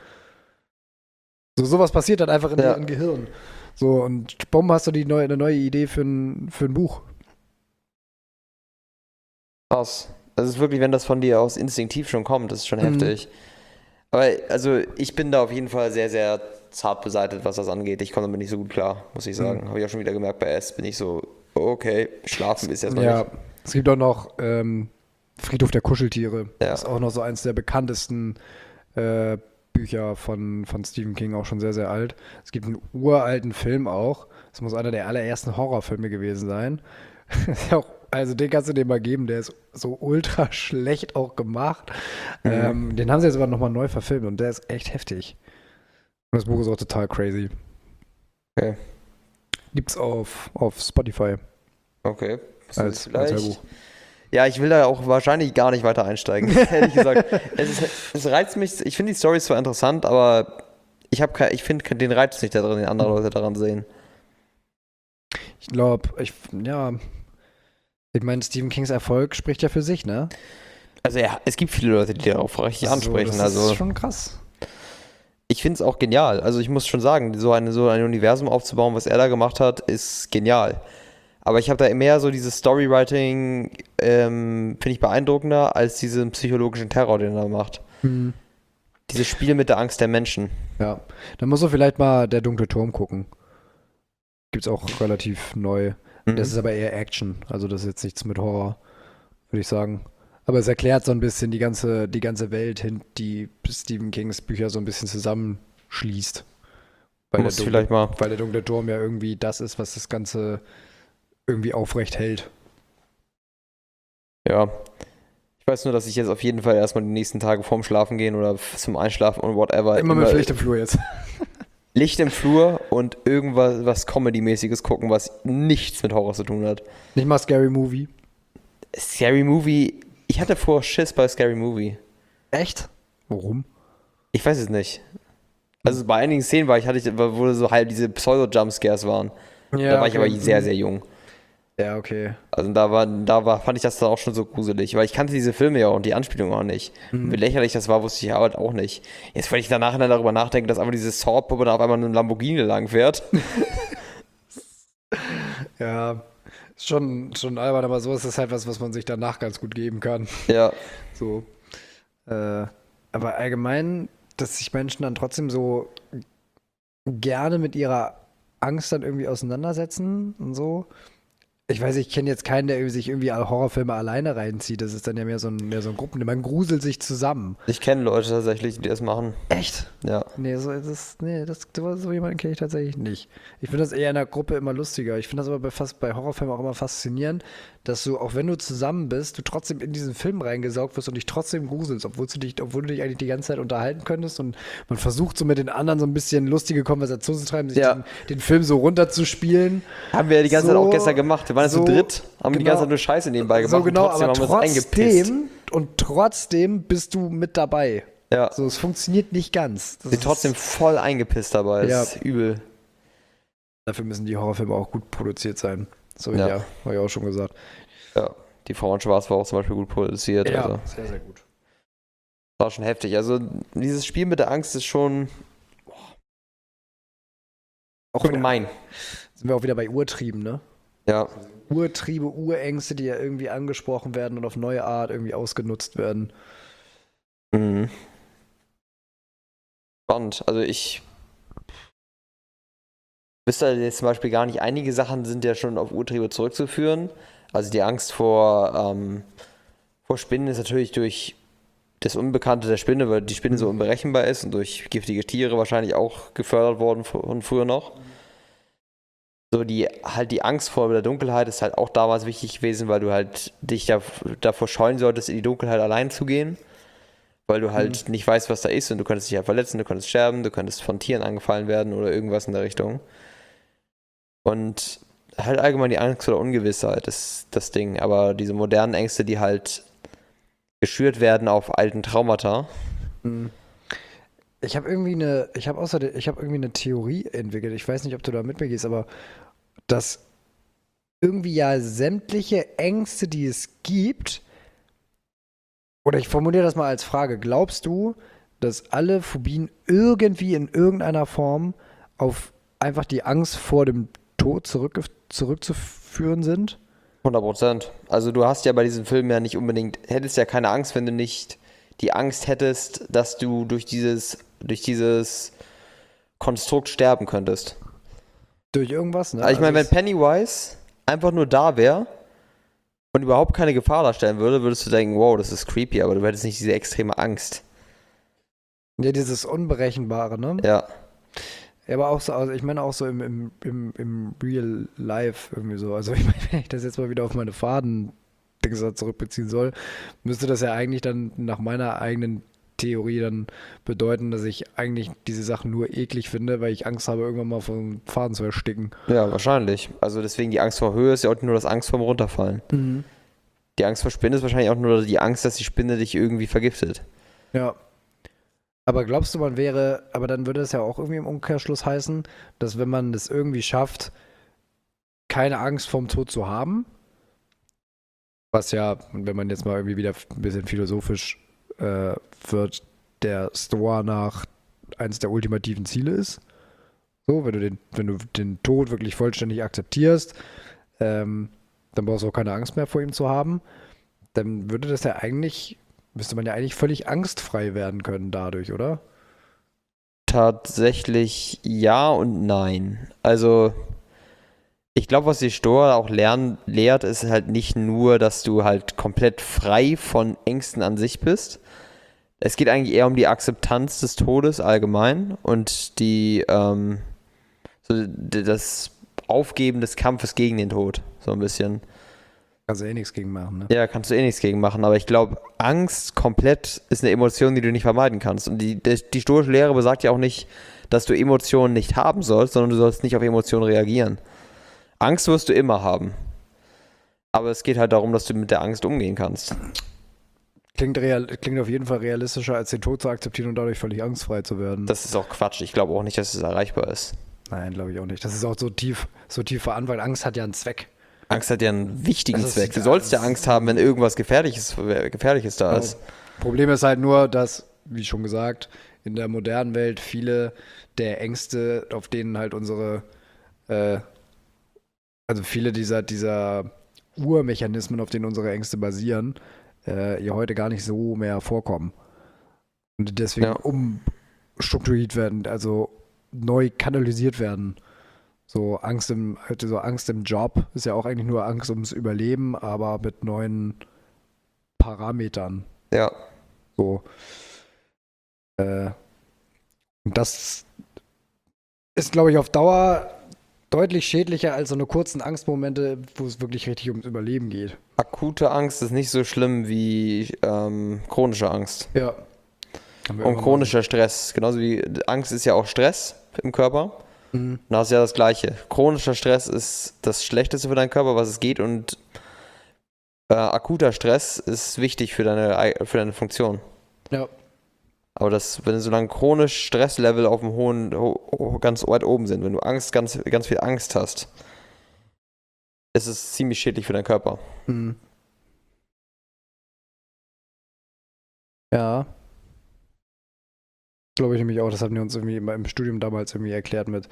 So, sowas passiert dann einfach in deren Gehirn. So, und bumm, hast du eine neue Idee für ein Buch. Krass. Das ist wirklich, wenn das von dir aus instinktiv schon kommt, das ist schon heftig. Aber also ich bin da auf jeden Fall sehr, sehr zart beseitigt, was das angeht. Ich komme damit nicht so gut klar, muss ich sagen. Habe ich auch schon wieder gemerkt, bei S bin ich so, okay, schlafen ist erstmal nicht. Ja, es gibt auch noch Friedhof der Kuscheltiere. Ja. Das ist auch noch so eins der bekanntesten Bücher von Stephen King, auch schon sehr, sehr alt. Es gibt einen uralten Film auch. Das muss einer der allerersten Horrorfilme gewesen sein. Ist ja auch also den kannst du dir mal geben, der ist so ultra schlecht auch gemacht. Den haben sie jetzt aber nochmal neu verfilmt und der ist echt heftig. Und das Buch ist auch total crazy. Okay. Gibt's auf Spotify. Okay. Als Hörbuch. Ja, ich will da auch wahrscheinlich gar nicht weiter einsteigen, ehrlich gesagt. Es reizt mich, ich finde die Story zwar interessant, aber ich finde den Reiz nicht da drin, den andere Leute daran sehen. Ich glaube, ich meine, Stephen Kings Erfolg spricht ja für sich, ne? Also ja, es gibt viele Leute, die darauf richtig ansprechen. Das ist schon krass. Ich finde es auch genial. Also ich muss schon sagen, so ein Universum aufzubauen, was er da gemacht hat, ist genial. Aber ich habe da mehr so dieses Storywriting, finde ich beeindruckender, als diesen psychologischen Terror, den er macht. Dieses Spiel mit der Angst der Menschen. Ja, dann musst du vielleicht mal Der dunkle Turm gucken. Gibt's auch relativ neu. Das ist aber eher Action, also das ist jetzt nichts mit Horror, würde ich sagen. Aber es erklärt so ein bisschen die ganze Welt, die Stephen Kings Bücher so ein bisschen zusammenschließt. Weil der dunkle Turm ja irgendwie das ist, was das Ganze irgendwie aufrecht hält. Ja. Ich weiß nur, dass ich jetzt auf jeden Fall erstmal die nächsten Tage vorm Schlafen gehen oder zum Einschlafen und whatever. Immer mit Licht im Flur jetzt. Licht im Flur und irgendwas was Comedy-mäßiges gucken, was nichts mit Horror zu tun hat. Nicht mal Scary Movie. Scary Movie, ich hatte vorher Schiss bei Scary Movie. Echt? Warum? Ich weiß es nicht. Also bei einigen Szenen wo so halt diese Pseudo-Jumpscares waren. Ja, da war ich aber sehr, sehr jung. Ja, okay. Also fand ich das dann auch schon so gruselig, weil ich kannte diese Filme ja auch und die Anspielung auch nicht. Und wie lächerlich das war, wusste ich halt auch nicht. Jetzt, wenn ich danach darüber nachdenke, dass einfach diese Saw-Puppe da auf einmal in einem Lamborghini langfährt. Ja, ist schon albern, aber so ist es halt was man sich danach ganz gut geben kann. Ja. So. Aber allgemein, dass sich Menschen dann trotzdem so gerne mit ihrer Angst dann irgendwie auseinandersetzen und so. Ich weiß, ich kenne jetzt keinen, der sich irgendwie Horrorfilme alleine reinzieht. Das ist dann ja mehr so ein Gruppen. Man gruselt sich zusammen. Ich kenne Leute tatsächlich, die das machen. Echt? Ja. So jemanden kenne ich tatsächlich nicht. Ich finde das eher in der Gruppe immer lustiger. Ich finde das aber bei Horrorfilmen auch immer faszinierend, dass du, auch wenn du zusammen bist, du trotzdem in diesen Film reingesaugt wirst und dich trotzdem gruselst, obwohl du dich eigentlich die ganze Zeit unterhalten könntest und man versucht so mit den anderen so ein bisschen lustige Konversationen zu treiben, sich den Film so runterzuspielen. Haben wir ja die ganze Zeit auch gestern gemacht. Wir waren jetzt zu dritt, haben die ganze Zeit nur Scheiße nebenbei gemacht. So genau, aber trotzdem bist du mit dabei. Ja. So, es funktioniert nicht ganz. Sind trotzdem voll eingepisst dabei. Das ist übel. Dafür müssen die Horrorfilme auch gut produziert sein. So, ja, habe ich auch schon gesagt. Ja, die Frau in Schwarz war auch zum Beispiel gut produziert. Ja, also. sehr, sehr gut. War schon heftig. Also dieses Spiel mit der Angst ist schon auch gemein. Sind wir auch wieder bei Urtrieben, ne? Ja. Urtriebe, Urängste, die ja irgendwie angesprochen werden und auf neue Art irgendwie ausgenutzt werden. Mhm. Spannend. Also ich wüsste jetzt zum Beispiel gar nicht, einige Sachen sind ja schon auf Urtriebe zurückzuführen. Also die Angst vor Spinnen ist natürlich durch das Unbekannte der Spinne, weil die Spinne so unberechenbar ist und durch giftige Tiere wahrscheinlich auch gefördert worden von früher noch. So die Angst vor der Dunkelheit ist halt auch damals wichtig gewesen, weil du halt dich davor scheuen solltest, in die Dunkelheit allein zu gehen. Weil du halt nicht weißt, was da ist und du könntest dich ja verletzen, du könntest sterben, du könntest von Tieren angefallen werden oder irgendwas in der Richtung. Und halt allgemein die Angst vor der Ungewissheit ist das Ding. Aber diese modernen Ängste, die halt geschürt werden auf alten Traumata. Ich habe irgendwie eine Theorie entwickelt. Ich weiß nicht, ob du da mit mir gehst, aber dass irgendwie ja sämtliche Ängste, die es gibt, oder ich formuliere das mal als Frage, glaubst du, dass alle Phobien irgendwie in irgendeiner Form auf einfach die Angst vor dem Tod zurückzuführen sind? 100%. Also du hast ja bei diesem Film ja nicht unbedingt, hättest ja keine Angst, wenn du nicht die Angst hättest, dass du durch dieses Konstrukt sterben könntest. Durch irgendwas, ne? Also ich meine, wenn Pennywise einfach nur da wäre und überhaupt keine Gefahr darstellen würde, würdest du denken, wow, das ist creepy, aber du hättest nicht diese extreme Angst. Ja, dieses Unberechenbare, ne? Ja. Ja, aber auch so, also ich meine auch so im Real Life irgendwie so. Also ich meine, wenn ich das jetzt mal wieder auf meine Faden-Dings da zurückbeziehen soll, müsste das ja eigentlich dann nach meiner eigenen Theorie dann bedeuten, dass ich eigentlich diese Sachen nur eklig finde, weil ich Angst habe, irgendwann mal vom Faden zu ersticken. Ja, wahrscheinlich. Also deswegen die Angst vor Höhe ist ja auch nur das Angst vorm Runterfallen. Mhm. Die Angst vor Spinne ist wahrscheinlich auch nur die Angst, dass die Spinne dich irgendwie vergiftet. Ja. Aber glaubst du, aber dann würde es ja auch irgendwie im Umkehrschluss heißen, dass wenn man es irgendwie schafft, keine Angst vorm Tod zu haben, was ja, wenn man jetzt mal irgendwie wieder ein bisschen philosophisch wird, der Stoa nach eines der ultimativen Ziele ist. So, wenn du den Tod wirklich vollständig akzeptierst, dann brauchst du auch keine Angst mehr vor ihm zu haben. Dann müsste man ja eigentlich völlig angstfrei werden können dadurch, oder? Tatsächlich ja und nein. Also ich glaube, was die Stoa auch lehrt, ist halt nicht nur, dass du halt komplett frei von Ängsten an sich bist. Es geht eigentlich eher um die Akzeptanz des Todes allgemein und das Aufgeben des Kampfes gegen den Tod. So ein bisschen. Kannst du eh nichts gegen machen, ne? Ja, kannst du eh nichts gegen machen, aber ich glaube, Angst komplett ist eine Emotion, die du nicht vermeiden kannst. Und die stoische Lehre besagt ja auch nicht, dass du Emotionen nicht haben sollst, sondern du sollst nicht auf Emotionen reagieren. Angst wirst du immer haben. Aber es geht halt darum, dass du mit der Angst umgehen kannst. Klingt auf jeden Fall realistischer, als den Tod zu akzeptieren und dadurch völlig angstfrei zu werden. Das ist auch Quatsch. Ich glaube auch nicht, dass es erreichbar ist. Nein, glaube ich auch nicht. Das ist auch so tief verankert, weil Angst hat ja einen Zweck. Angst hat ja einen wichtigen Zweck. Du sollst ja Angst haben, wenn irgendwas Gefährliches da ist. Problem ist halt nur, dass, wie schon gesagt, in der modernen Welt viele der Ängste, auf denen halt viele dieser Urmechanismen, auf denen unsere Ängste basieren, ja heute gar nicht so mehr vorkommen. Und deswegen umstrukturiert werden, also neu kanalisiert werden. So Angst im Job ist ja auch eigentlich nur Angst ums Überleben, aber mit neuen Parametern. Ja. So. Und das ist, glaube ich, auf Dauer deutlich schädlicher als so eine kurzen Angstmomente, wo es wirklich richtig ums Überleben geht. Akute Angst ist nicht so schlimm wie chronische Angst. Ja. Und chronischer Stress. Genauso wie Angst ist ja auch Stress im Körper. Und das ist ja das Gleiche. Chronischer Stress ist das Schlechteste für deinen Körper, was es geht, und akuter Stress ist wichtig für deine Funktion. Ja. Aber wenn du so lange chronisch Stresslevel auf dem ganz weit oben sind, wenn du ganz viel Angst hast, ist es ziemlich schädlich für deinen Körper. Mhm. Ja. Glaube ich nämlich auch, das hatten wir uns irgendwie im Studium damals irgendwie erklärt mit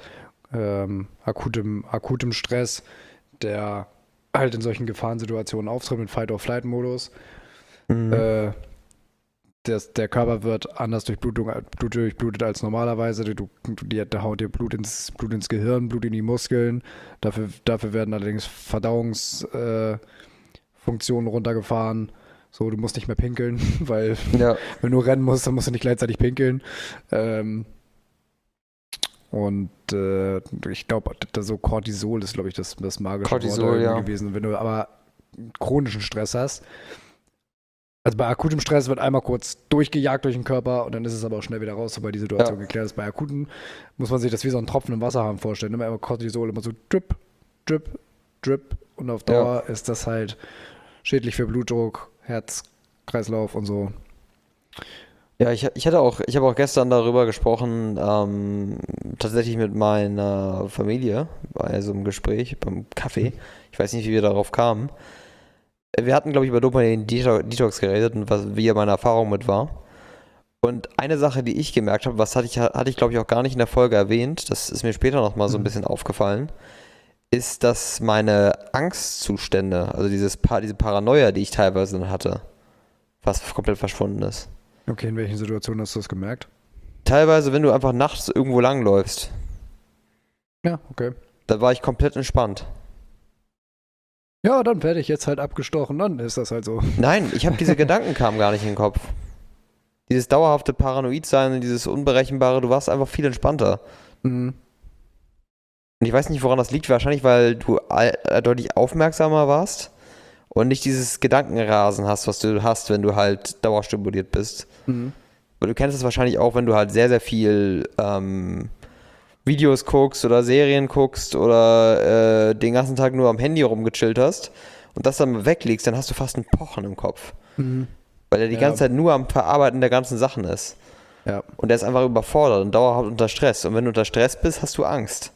akutem Stress, der halt in solchen Gefahrensituationen auftritt mit Fight-or-Flight-Modus. Der Körper wird anders durchblutet als normalerweise. Der haut dir Blut ins Gehirn, Blut in die Muskeln. Dafür werden allerdings Verdauungsfunktionen runtergefahren. So, du musst nicht mehr pinkeln, weil wenn du rennen musst, dann musst du nicht gleichzeitig pinkeln. Ich glaube, so Cortisol ist, glaube ich, das magische Wort gewesen. Wenn du aber chronischen Stress hast, also bei akutem Stress wird einmal kurz durchgejagt durch den Körper und dann ist es aber auch schnell wieder raus, sobald die Situation geklärt ist. Bei akuten muss man sich das wie so ein Tropfen im Wasser haben vorstellen. Immer Cortisol, immer so drip, drip, drip, und auf Dauer ist das halt schädlich für Blutdruck, Herz, Kreislauf und so. Ja, ich habe auch gestern darüber gesprochen, tatsächlich mit meiner Familie, bei so einem Gespräch, beim Kaffee. Ich weiß nicht, wie wir darauf kamen. Wir hatten, glaube ich, über Dopamin-Detox geredet und wie meine Erfahrung mit war. Und eine Sache, die ich gemerkt habe, hatte ich, glaube ich, auch gar nicht in der Folge erwähnt, das ist mir später nochmal so ein bisschen aufgefallen, ist, dass meine Angstzustände, also diese Paranoia, die ich teilweise hatte, fast komplett verschwunden ist. Okay, in welchen Situationen hast du das gemerkt? Teilweise, wenn du einfach nachts irgendwo langläufst. Ja, okay. Da war ich komplett entspannt. Ja, dann werde ich jetzt halt abgestochen, dann ist das halt so. Nein, diese Gedanken kamen gar nicht in den Kopf. Dieses dauerhafte Paranoidsein und dieses Unberechenbare, du warst einfach viel entspannter. Mhm. Und ich weiß nicht, woran das liegt. Wahrscheinlich, weil du deutlich aufmerksamer warst und nicht dieses Gedankenrasen hast, was du hast, wenn du halt dauerstimuliert bist. Mhm. Weil du kennst es wahrscheinlich auch, wenn du halt sehr, sehr viel Videos guckst oder Serien guckst oder den ganzen Tag nur am Handy rumgechillt hast und das dann weglegst, dann hast du fast ein Pochen im Kopf. Mhm. Weil er die Ja. ganze Zeit nur am Verarbeiten der ganzen Sachen ist. Ja. Und er ist einfach überfordert und dauerhaft unter Stress. Und wenn du unter Stress bist, hast du Angst.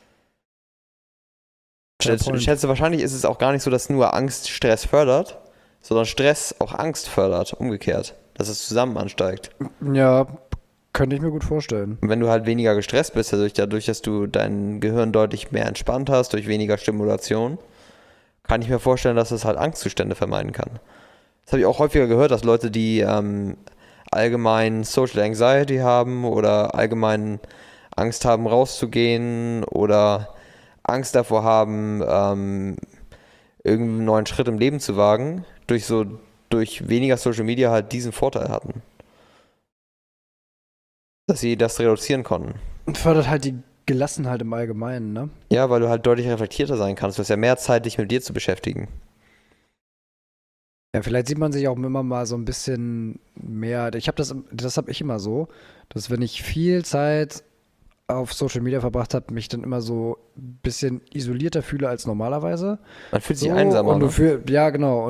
Ich schätze, wahrscheinlich ist es auch gar nicht so, dass nur Angst Stress fördert, sondern Stress auch Angst fördert, umgekehrt. Dass es zusammen ansteigt. Ja, könnte ich mir gut vorstellen. Und wenn du halt weniger gestresst bist, dadurch, dass du dein Gehirn deutlich mehr entspannt hast, durch weniger Stimulation, kann ich mir vorstellen, dass es halt Angstzustände vermeiden kann. Das habe ich auch häufiger gehört, dass Leute, die allgemein Social Anxiety haben oder allgemein Angst haben, rauszugehen oder Angst davor haben, irgendeinen neuen Schritt im Leben zu wagen, durch weniger Social Media halt diesen Vorteil hatten. Dass sie das reduzieren konnten. Und fördert halt die Gelassenheit im Allgemeinen, ne? Ja, weil du halt deutlich reflektierter sein kannst. Du hast ja mehr Zeit, dich mit dir zu beschäftigen. Ja, vielleicht sieht man sich auch immer mal so ein bisschen mehr. Das habe ich immer so, dass wenn ich viel Zeit auf Social Media verbracht habe, mich dann immer so ein bisschen isolierter fühle als normalerweise. Man fühlt sich So, einsamer, und du ne? ja, genau.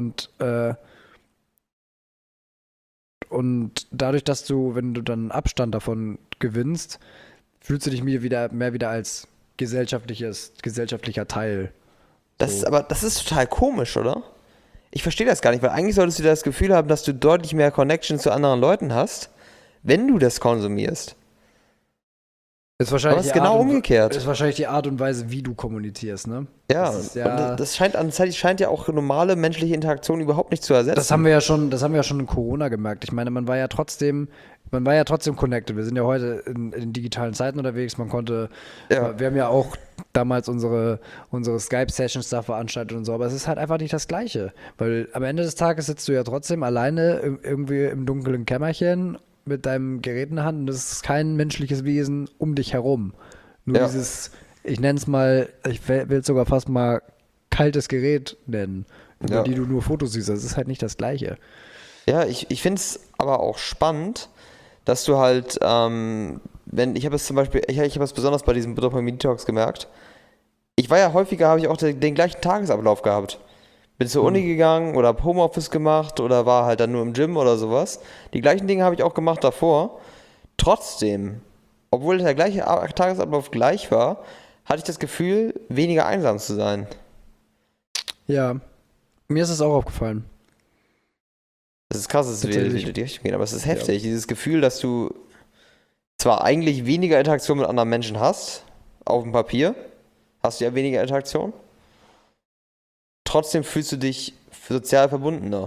Und dadurch, dass du, wenn du dann Abstand davon gewinnst, fühlst du dich mehr wieder als gesellschaftlicher Teil. So. Das ist total komisch, oder? Ich verstehe das gar nicht, weil eigentlich solltest du das Gefühl haben, dass du deutlich mehr Connection zu anderen Leuten hast, wenn du das konsumierst. Ist wahrscheinlich Aber es ist genau umgekehrt. Ist wahrscheinlich die Art und Weise, wie du kommunizierst, ne? Ja, Das ist ja, und das scheint ja auch normale menschliche Interaktion überhaupt nicht zu ersetzen. das haben wir ja schon in Corona gemerkt. Ich meine, man war ja trotzdem connected. Wir sind ja heute in digitalen Zeiten unterwegs. Man konnte, Ja. wir haben ja auch damals unsere Skype-Sessions da veranstaltet und so, aber es ist halt einfach nicht das Gleiche. Weil am Ende des Tages sitzt du ja trotzdem alleine irgendwie im dunklen Kämmerchen mit deinem Gerät in der Hand und es ist kein menschliches Wesen um dich herum. Nur Ja. ich nenne es mal, ich will es sogar fast mal kaltes Gerät nennen, über Ja. die du nur Fotos siehst. Das ist halt nicht das Gleiche. Ja, ich finde es aber auch spannend, dass du halt, ich habe es zum Beispiel, ich habe es besonders bei diesen Dopamin-Detox gemerkt. Habe ich auch den gleichen Tagesablauf gehabt. Bin zur Uni gegangen oder hab Homeoffice gemacht oder war halt dann nur im Gym oder sowas. Die gleichen Dinge habe ich auch gemacht davor. Trotzdem, obwohl der gleiche Tagesablauf gleich war, hatte ich das Gefühl, weniger einsam zu sein. Ja, mir ist es auch aufgefallen. Das ist krass, dass es wieder Tatsächlich. in die Richtung geht, aber es ist heftig. Dieses Gefühl, dass du zwar eigentlich weniger Interaktion mit anderen Menschen hast, auf dem Papier, hast du ja weniger Interaktion, trotzdem fühlst du dich sozial verbundener.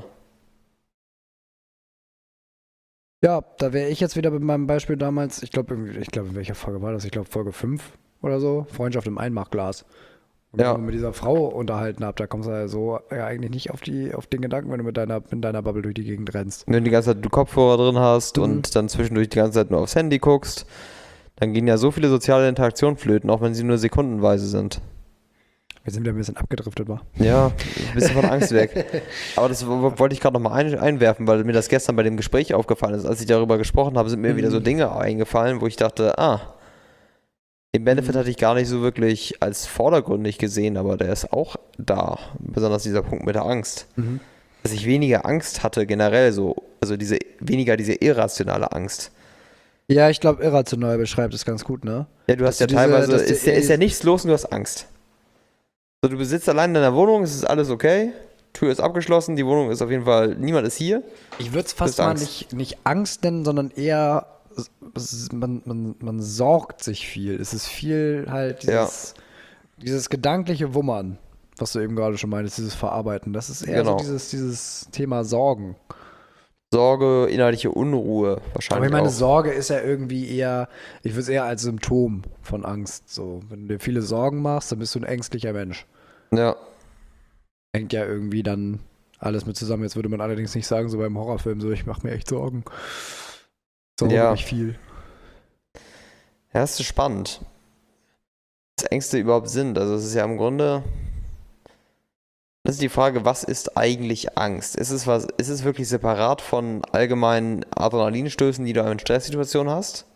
Ja, da wäre ich jetzt wieder mit meinem Beispiel damals, ich glaube, in welcher Folge war das? Ich glaube, Folge 5 oder so, Freundschaft im Einmachglas. Und wenn Ja. du mit dieser Frau unterhalten habt, da kommst du ja so eigentlich nicht auf den Gedanken, wenn du mit deiner Bubble durch die Gegend rennst. Wenn du die ganze Zeit Kopfhörer drin hast Mhm. und dann zwischendurch die ganze Zeit nur aufs Handy guckst, dann gehen ja so viele soziale Interaktionen flöten, auch wenn sie nur sekundenweise sind. Wir sind wieder ein bisschen abgedriftet, wa? Ja, ein bisschen von Angst weg. Aber das wollte ich gerade nochmal einwerfen, weil mir das gestern bei dem Gespräch aufgefallen ist. Als ich darüber gesprochen habe, sind mir wieder so Dinge eingefallen, wo ich dachte, den Benefit hatte ich gar nicht so wirklich als vordergründig gesehen, aber der ist auch da. Besonders dieser Punkt mit der Angst. Mhm. Dass ich weniger Angst hatte generell also weniger diese irrationale Angst. Ja, ich glaube, irrational beschreibt es ganz gut, ne? Ja, du hast ja Dass du diese- teilweise, dass du- ist ja nichts los und du hast Angst. So, du besitzt allein in deiner Wohnung, es ist alles okay, Tür ist abgeschlossen, die Wohnung ist auf jeden Fall, niemand ist hier. Ich würde es Das fast ist mal Angst. nicht Angst nennen, sondern eher, man sorgt sich viel. Es ist viel halt dieses gedankliche Wummern, was du eben gerade schon meintest, dieses Verarbeiten. Das ist eher Genau. so dieses Thema Sorgen. Sorge, innerliche Unruhe Aber wahrscheinlich ich meine, auch. Sorge ist ja irgendwie eher, ich würde es eher als Symptom von Angst. So, wenn du dir viele Sorgen machst, dann bist du ein ängstlicher Mensch. Ja, Hängt ja irgendwie dann alles mit zusammen. Jetzt würde man allerdings nicht sagen, so beim Horrorfilm, so ich mache mir echt Sorgen. Sorge Ja. mich viel. ja, das ist spannend. was Ängste überhaupt sind. Also es ist ja im Grunde, das ist die Frage, was ist eigentlich Angst? Ist es wirklich separat von allgemeinen Adrenalinstößen, die du in Stresssituationen hast?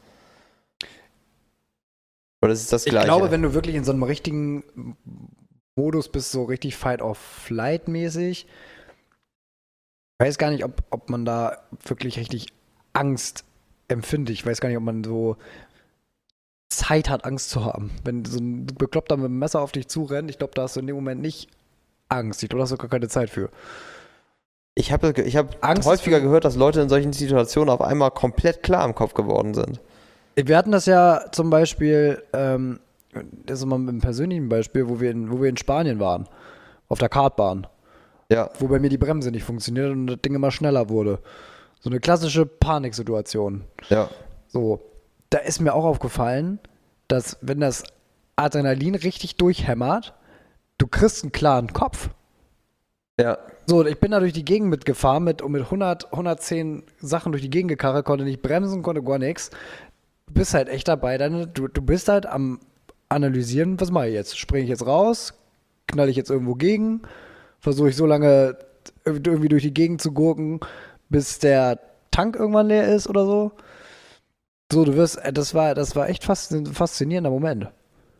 Oder ist es das Ich Gleiche? glaube, wenn du wirklich in so einem richtigen Modus bist, so richtig Fight-or-Flight-mäßig, ich weiß gar nicht, ob man da wirklich richtig Angst empfindet. Ich weiß gar nicht, ob man so Zeit hat, Angst zu haben. Wenn so ein Bekloppter mit dem Messer auf dich zurennt, ich glaube, da hast du in dem Moment nicht Angst. Ich glaube, da hast du gar keine Zeit für. Ich habe Angst häufiger ist gehört, dass Leute in solchen Situationen auf einmal komplett klar im Kopf geworden sind. Wir hatten das ja zum Beispiel, das ist mal mit einem persönlichen Beispiel, wo wir in Spanien waren, auf der Kartbahn, Ja, wo bei mir die Bremse nicht funktioniert und das Ding immer schneller wurde. So eine klassische Paniksituation. ja, So, da ist mir auch aufgefallen, dass wenn das Adrenalin richtig durchhämmert, du kriegst einen klaren Kopf. ja. So, ich bin da durch die Gegend mitgefahren mit 100, 110 Sachen durch die Gegend gekarrt, konnte nicht bremsen, konnte gar nichts. Du bist halt echt dabei, du bist halt am Analysieren, was mache ich jetzt? Springe ich jetzt raus? Knall ich jetzt irgendwo gegen? Versuche ich so lange irgendwie durch die Gegend zu gurken, bis der Tank irgendwann leer ist oder so? So, das war echt fast ein faszinierender Moment.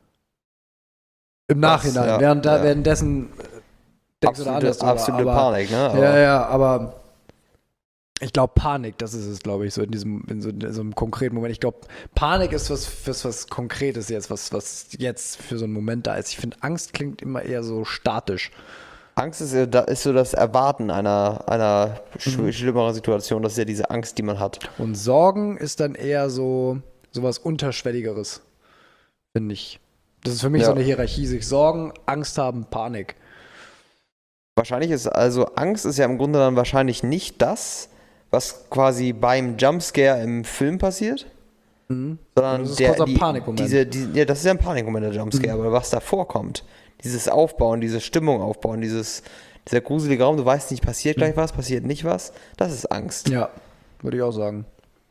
Im Nachhinein, ja, währenddessen denkst du da anders drüber, absolute aber, Panik, ne? ja, aber ich glaube, Panik, das ist es, glaube ich, so in so einem konkreten Moment. Ich glaube, Panik ist was Konkretes jetzt, was jetzt für so einen Moment da ist. Ich finde, Angst klingt immer eher so statisch. Angst ist so das Erwarten einer schlimmeren Situation. Das ist ja diese Angst, die man hat. Und Sorgen ist dann eher so was Unterschwelligeres, finde ich. Das ist für mich so Ja. eine Hierarchie. Sich Sorgen, Angst haben, Panik. Wahrscheinlich Angst ist ja im Grunde dann wahrscheinlich nicht das, was quasi beim Jumpscare im Film passiert, sondern Das ist kurz ein Panikmoment. ja, das ist ja ein Panikmoment, der Jumpscare, aber was davor kommt, dieses Aufbauen, diese Stimmung aufbauen, dieser gruselige Raum, du weißt nicht, passiert gleich was, passiert nicht was, das ist Angst. Ja, würde ich auch sagen.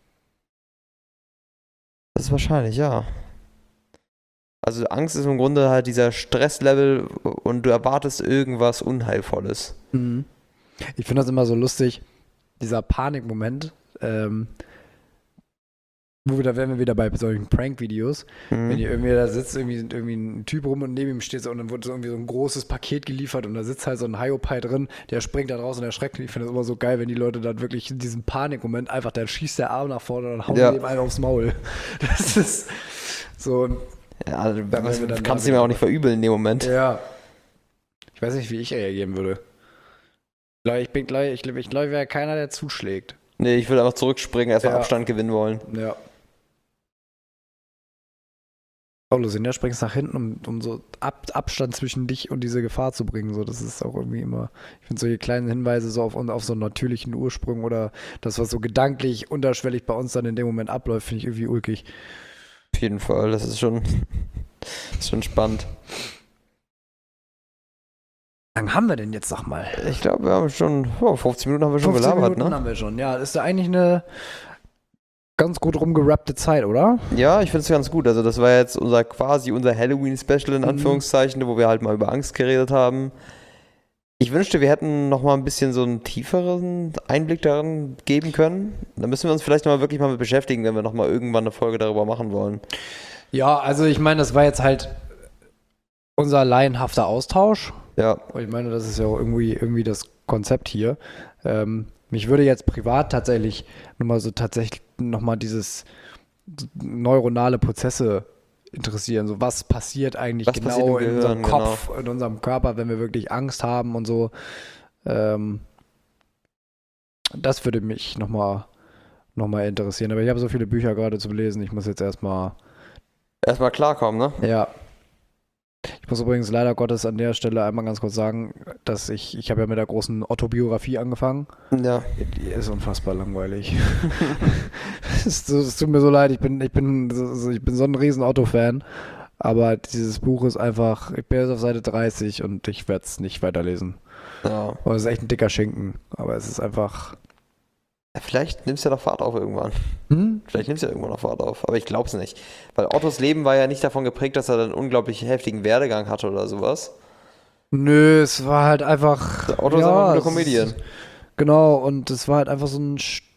Das ist wahrscheinlich, ja. Also Angst ist im Grunde halt dieser Stresslevel und du erwartest irgendwas Unheilvolles. Ich finde das immer so lustig, dieser Panikmoment, da wären wir wieder bei solchen Prank-Videos, wenn ihr irgendwie da sitzt, irgendwie ein Typ rum und neben ihm steht so, und dann wird so irgendwie so ein großes Paket geliefert und da sitzt halt so ein Hiopai drin, der springt da raus und erschreckt. Ich finde das immer so geil, wenn die Leute dann wirklich in diesem Panikmoment einfach, dann schießt der Arm nach vorne und hauen dem einen aufs Maul. Das ist so. Ja, also, Da wären wir dann kannst da du mir auch wieder nicht verübeln in dem Moment. Ja. Ich weiß nicht, wie ich reagieren würde. Ich glaube, ich wäre keiner, der zuschlägt. Nee, ich würde einfach zurückspringen, erstmal Ja. Abstand gewinnen wollen. Ja. Oh, Lucinda, springst nach hinten, um so Abstand zwischen dich und diese Gefahr zu bringen. So, das ist auch irgendwie immer, ich finde solche kleinen Hinweise so auf so einen natürlichen Ursprung oder das, was so gedanklich, unterschwellig bei uns dann in dem Moment abläuft, finde ich irgendwie ulkig. Auf jeden Fall, das ist schon spannend. Wie lange haben wir denn jetzt, sag mal? Ich glaube, wir haben schon, 15 Minuten haben wir schon 15 gelabert, Minuten ne? haben wir schon. Ja, ist ja eigentlich eine ganz gut rumgerappte Zeit, oder? Ja, ich finde es ganz gut. Also das war jetzt unser Halloween-Special in Anführungszeichen, wo wir halt mal über Angst geredet haben. Ich wünschte, wir hätten noch mal ein bisschen so einen tieferen Einblick darin geben können. Da müssen wir uns vielleicht noch mal wirklich mal mit beschäftigen, wenn wir noch mal irgendwann eine Folge darüber machen wollen. Ja, also ich meine, das war jetzt halt unser laienhafter Austausch. Ja, Ich meine, das ist ja auch irgendwie das Konzept hier. Mich würde jetzt privat tatsächlich nochmal dieses neuronale Prozesse interessieren. So, was passiert eigentlich Was passiert genau im in unserem Gehirn, Kopf, in unserem Körper, wenn wir wirklich Angst haben und so. Das würde mich nochmal interessieren. Aber ich habe so viele Bücher gerade zu lesen. Ich muss jetzt erstmal, klarkommen, ne? ja. Ich muss übrigens leider Gottes an der Stelle einmal ganz kurz sagen, dass ich habe ja mit der großen Otto-Biografie angefangen. Ja. Die ist unfassbar langweilig. Es tut mir so leid, ich bin so ein riesen Otto-Fan, aber dieses Buch ist einfach, ich bin jetzt auf Seite 30 und ich werde es nicht weiterlesen. Ja. Aber es ist echt ein dicker Schinken, aber es ist einfach, Ja, vielleicht nimmst du ja noch Fahrt auf irgendwann. Vielleicht nimmst du ja irgendwann noch Fahrt auf. Aber ich glaube es nicht. Weil Ottos Leben war ja nicht davon geprägt, dass er einen unglaublich heftigen Werdegang hatte oder sowas. Nö, es war halt einfach. Otto ist einfach nur eine Comedian. Genau, und es war halt einfach so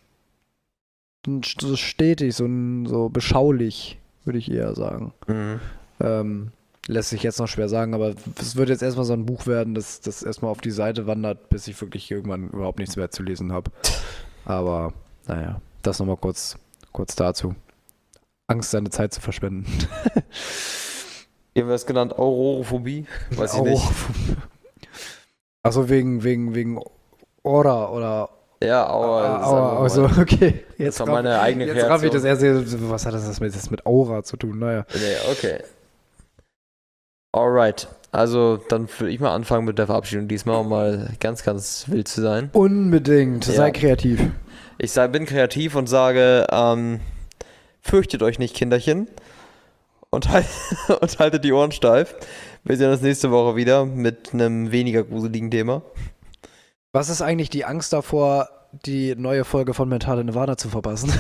so stetig, so beschaulich, würde ich eher sagen. Lässt sich jetzt noch schwer sagen, aber es wird jetzt erstmal so ein Buch werden, das erstmal auf die Seite wandert, bis ich wirklich irgendwann überhaupt nichts mehr zu lesen habe. Aber naja, das nochmal kurz dazu. Angst, seine Zeit zu verschwenden. Hier haben wir es genannt Aurorophobie. Weiß ich nicht. Achso, wegen Aura oder. Ja, Aura. Also, okay. Das war meine eigene jetzt Kreation. raff ich das erst. Was hat das mit Aura zu tun? Naja. Nee, okay. Alright. Also, dann würde ich mal anfangen mit der Verabschiedung diesmal, um mal ganz, ganz wild zu sein. Unbedingt. Ja. Sei kreativ. Ich bin kreativ und sage, fürchtet euch nicht, Kinderchen. Und haltet die Ohren steif. Wir sehen uns nächste Woche wieder mit einem weniger gruseligen Thema. Was ist eigentlich die Angst davor, die neue Folge von Mentale Nirvana zu verpassen?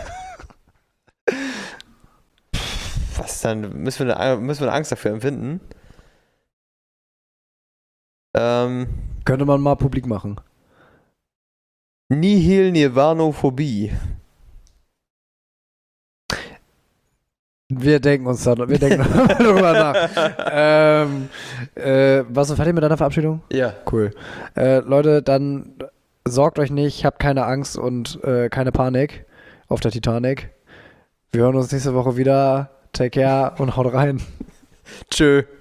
Was dann? Müssen wir eine Angst dafür empfinden? Könnte man mal publik machen. Nihil Nirvanophobie. Wir denken darüber nach. Warst du fertig mit deiner Verabschiedung? Ja. Cool. Leute, dann sorgt euch nicht, habt keine Angst und keine Panik auf der Titanic. Wir hören uns nächste Woche wieder. Take care und haut rein. Tschö.